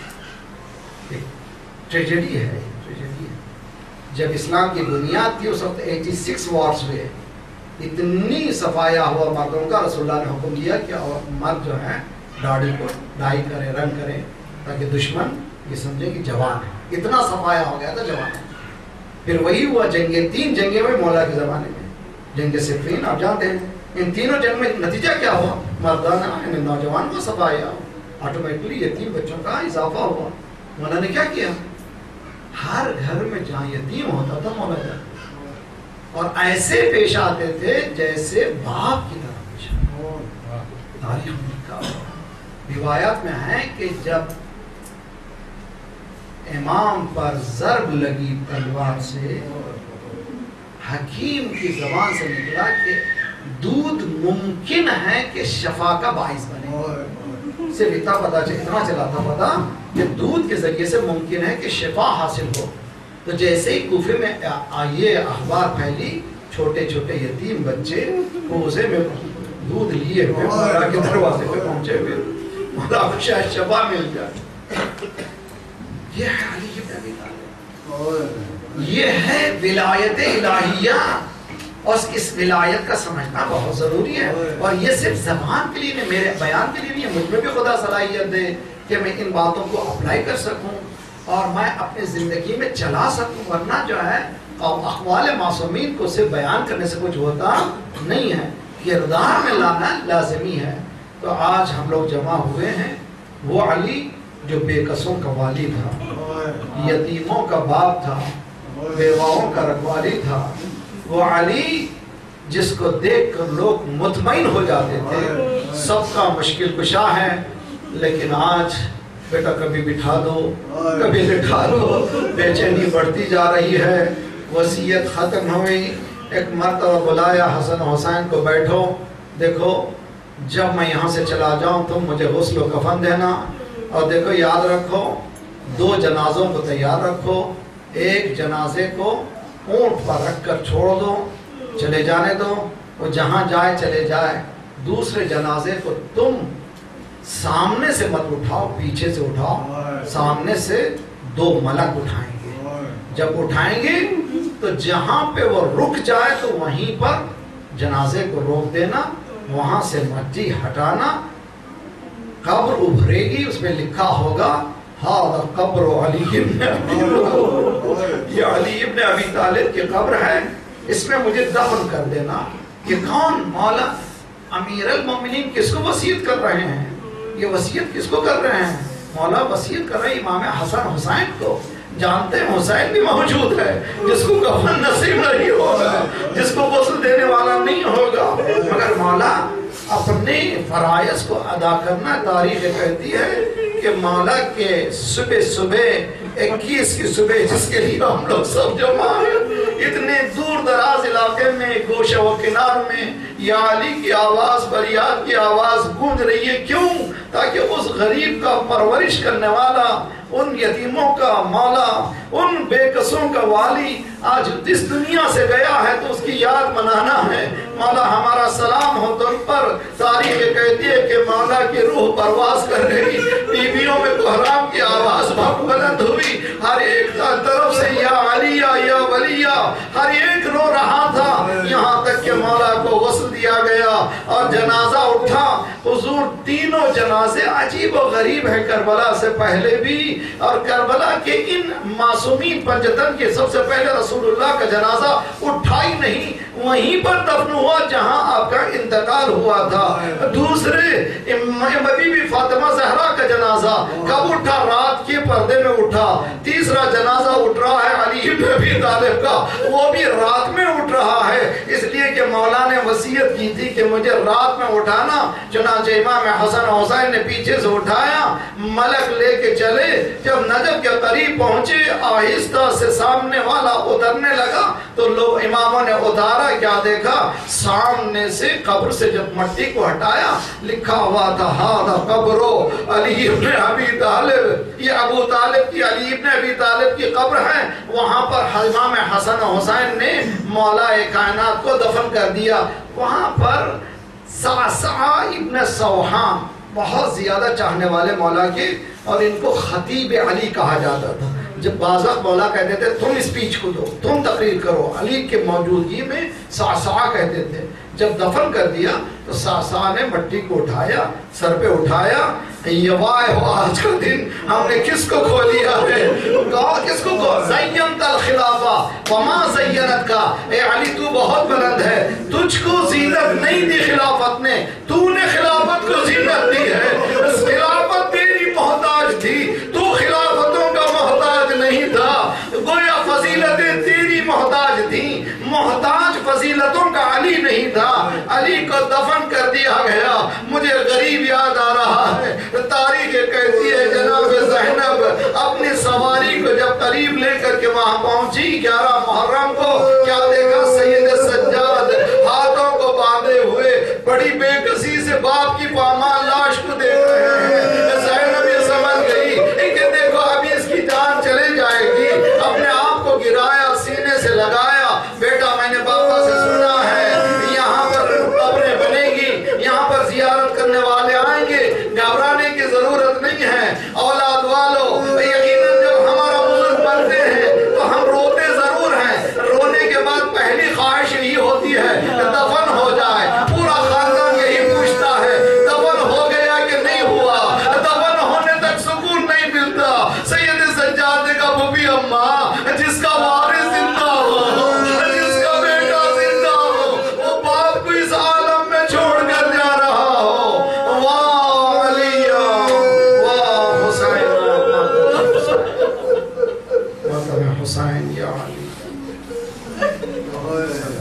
ٹریجڈی ہے. جب اسلام کی بنیاد تھی اس وقت 86 وارز ہوئے. اتنی صفایا ہوا مردوں کا، رسول اللہ نے حکم دیا کہ مرد جو ہے داڑھی کو ڈائی کرے، رنگ کرے، تاکہ دشمن یہ سمجھے کہ جوان ہے. اتنا صفایا ہو گیا تھا جوان. پھر وہی ہوا جنگیں، 3 جنگیں ہوئے مولا کے زمانے میں. جنگ صفین آپ جانتے ہیں، ان تینوں جنگ میں نتیجہ کیا ہوا؟ مردانہ یعنی نوجوان کو صفایا، آٹومیٹکلی یتیم بچوں کا اضافہ ہوا. مولا نے کیا کیا؟ ہر گھر میں جہاں یتیم ہوتا تھا مولا جاتا اور ایسے پیش آتے تھے جیسے باپ کی طرح پیش آتے. تاریخ میں لکھا ہوا، روایات میں ہے کہ جب امام پر ضرب لگی تلوار سے، حکیم کی زبان سے نکلا کہ دودھ ممکن ہے کہ شفا کا باعث بنے. صرف اتنا چلا تھا پتا کہ دودھ کے ذریعے سے ممکن ہے کہ شفا حاصل ہو. تو جیسے ہی کوفے میں یہ اخبار پھیلی، چھوٹے چھوٹے یتیم بچے کوزے میں دودھ لیے ہوئے مولا کے دروازے پہ پہنچے ہوئے، مولا کو شاید شفا مل جائے. یہ ہے علی ابن ابی طالب، یہ ہے ولایت الہیہ. اور اس ولایت کا سمجھنا بہت ضروری ہے. اور یہ صرف زبان کے لیے نہیں، میرے بیان کے لیے نہیں ہے. مجھ میں بھی خدا صلاحیت دے کہ میں ان باتوں کو اپلائی کر سکوں اور میں اپنی زندگی میں چلا سکوں. ورنہ جو ہے اقوال معصومین کو صرف بیان کرنے سے کچھ ہوتا نہیں ہے، کردار میں لانا لازمی ہے. تو آج ہم لوگ جمع ہوئے ہیں. وہ علی جو بے قصوں کا والی تھا، یتیموں کا باپ تھا، بیواؤں کا رکھوالی تھا. وہ علی جس کو دیکھ کر لوگ مطمئن ہو جاتے تھے، سب کا مشکل کشا ہے. لیکن آج بیٹا کبھی بٹھا دو کبھی لٹھا دو، بے چینی بڑھتی جا رہی ہے. وصیت ختم ہوئی. ایک مرتبہ بلایا حسن حسین کو، بیٹھو دیکھو جب میں یہاں سے چلا جاؤں تم مجھے غسل و کفن دینا، اور دیکھو یاد رکھو 2 جنازوں کو تیار رکھو. ایک جنازے کو اونٹ پر رکھ کر چھوڑ دو، چلے جانے دو، وہ جہاں جائے چلے جائے. دوسرے جنازے کو تم سامنے سے مت اٹھاؤ، پیچھے سے اٹھاؤ. سامنے سے 2 ملک اٹھائیں گے. جب اٹھائیں گے تو جہاں پہ وہ رک جائے تو وہیں پر جنازے کو روک دینا، وہاں سے مٹی ہٹانا. قبر ابھرے گی، اس میں لکھا ہوگا ہاں قبر علی ابن ابی طالب، یہ علی ابن ابی طالب کی قبر ہے، اس میں مجھے دفن کر دینا. یہ کون؟ مولا امیر المومنین کس کو وصیت کر رہے ہیں؟ یہ وصیت کس کو کر رہے ہیں؟ مولا وصیت کر رہے ہیں امام حسن حسین کو. جانتے ہیں حسین بھی موجود ہے جس کو کفن نصیب نہیں ہوگا، جس کو غسل دینے والا نہیں ہوگا، مگر مولا اپنے فرائض کو ادا کرنا. تاریخ کہتی ہے کہ مولا کے صبح 21 کی صبح جس کے لیے ہم لوگ سب جمع ہیں، اتنے دور دراز علاقے میں گوشہ و کنار میں یا علی کی آواز، فریاد کی آواز گونج رہی ہے. کیوں؟ تاکہ اس غریب کا پرورش کرنے والا، ان یتیموں کا مولا، ان بے کسوں کا والی آج اس دنیا سے گیا ہے تو اس کی یاد منانا ہے. مولا ہمارا سلام ہو تم پر. تاریخ کہتی ہے کہ مولا کی روح پرواز کر رہی، بیویوں میں کوہرام کی آواز بہت بلند ہوئی، ہر ایک طرف سے یا علیہ یا ولیہ، ہر ایک رو رہا تھا، یہاں تک کہ مولا کو غسل دیا گیا اور جنازہ اٹھا. حضور تینوں جنازے عجیب و غریب ہے کربلا سے پہلے بھی، اور کربلا کے ان معصومین پنجتن کے سب سے پہلے رسول اللہ کا جنازہ اٹھا ہی نہیں، وہیں پر دفن ہوا جہاں آپ کا انتقال ہوا تھا. دوسرے بی بی فاطمہ زہرا کا جنازہ کب اٹھا؟ رات کے پردے میں اٹھا. تیسرا جنازہ اٹھ رہا ہے علی بن ابی طالب کا، وہ بھی رات میں اٹھ رہا ہے، اس لیے کہ مولا نے وصیت کی تھی کہ مجھے رات میں اٹھانا. چنانچہ امام حسن حسین نے پیچھے سے اٹھایا، ملک لے کے چلے. جب نجف کے قریب پہنچے آہستہ سے سامنے والا اترنے لگا تو لوگ اماموں نے اتارا. کیا دیکھا؟ سامنے سے قبر سے جب مٹی کو ہٹایا لکھا ہوا تھا ہذا قبر علی بن ابی طالب، یہ ابو طالب کی، علی بن ابی طالب کی قبر ہے. وہاں پر امام حسن حسین نے مولا کائنات کو دفن کر دیا. وہاں پر صعصع ابن سوحان بہت زیادہ چاہنے والے مولا کے، اور ان کو خطیب علی کہا جاتا تھا. جب بعض وقت مولا کہتے تھے تم اسپیچ کو دو، تم تقریر کرو، علی کے موجودگی میں صعصع کہتے تھے. جب دفن کر دیا تو صعصع نے مٹی کو اٹھایا، سر پہ اٹھایا. یوائے ہو آج کا دن ہم نے کس کو کھو لیا ہے؟ کہا کس کو کھو؟ زینت الخلافہ وما زینت کا. اے علی تو بہت بلند ہے، تجھ کو زینت نہیں دی خلافت نے، تو نے خلافت کو زینت دی ہے. اس خلافت تیری محتاج تھی، تو خلافتوں کا محتاج نہیں تھا. گویا فضیلتیں تیری محتاج تھی، محتاج فضیلتوں کا علی نہیں تھا. علی کو دفن کر دیا گیا. مجھے غریب یاد آ رہا ہے. تاریخ کہتی ہے جناب زینب اپنی سواری کو جب قریب لے کر کے وہاں پہنچی 11 محرم کو، کیا دیکھا؟ سید سجاد ہاتھوں کو باندھے ہوئے بڑی بے کسی سے باپ کی پامال لاش کو دیکھ رہے ہیں. زینب یہ سمجھ گئی کہ دیکھو ابھی اس کی جان چلے جائے گی. اپنے آپ کو گرایا، سینے سے لگایا. بیٹا میں نے پاپا سے سنا ہے یہاں پر قبریں بنے گی، یہاں پر زیارت کرنے والے آئیں گے، گھبرانے کی ضرورت نہیں ہے. اولاد والو یقیناً جب ہمارا بزرگ بنتے ہیں تو ہم روتے ضرور ہیں، رونے کے بعد پہلی خواہش یہی ہوتی ہے کہ دفن ہو جائے. پورا خاندان یہی پوچھتا ہے دفن ہو گیا کہ نہیں ہوا. دفن ہونے تک سکون نہیں ملتا. سید سجاد نے کہا بھوبی اماں جس کا وارث زندہ ہو، جس کا بیٹا زندہ ہو، وہ باپ کو اس عالم میں چھوڑ کر جا رہا ہو. واہ علی، واہ حسین، ماتم حسین یا علی.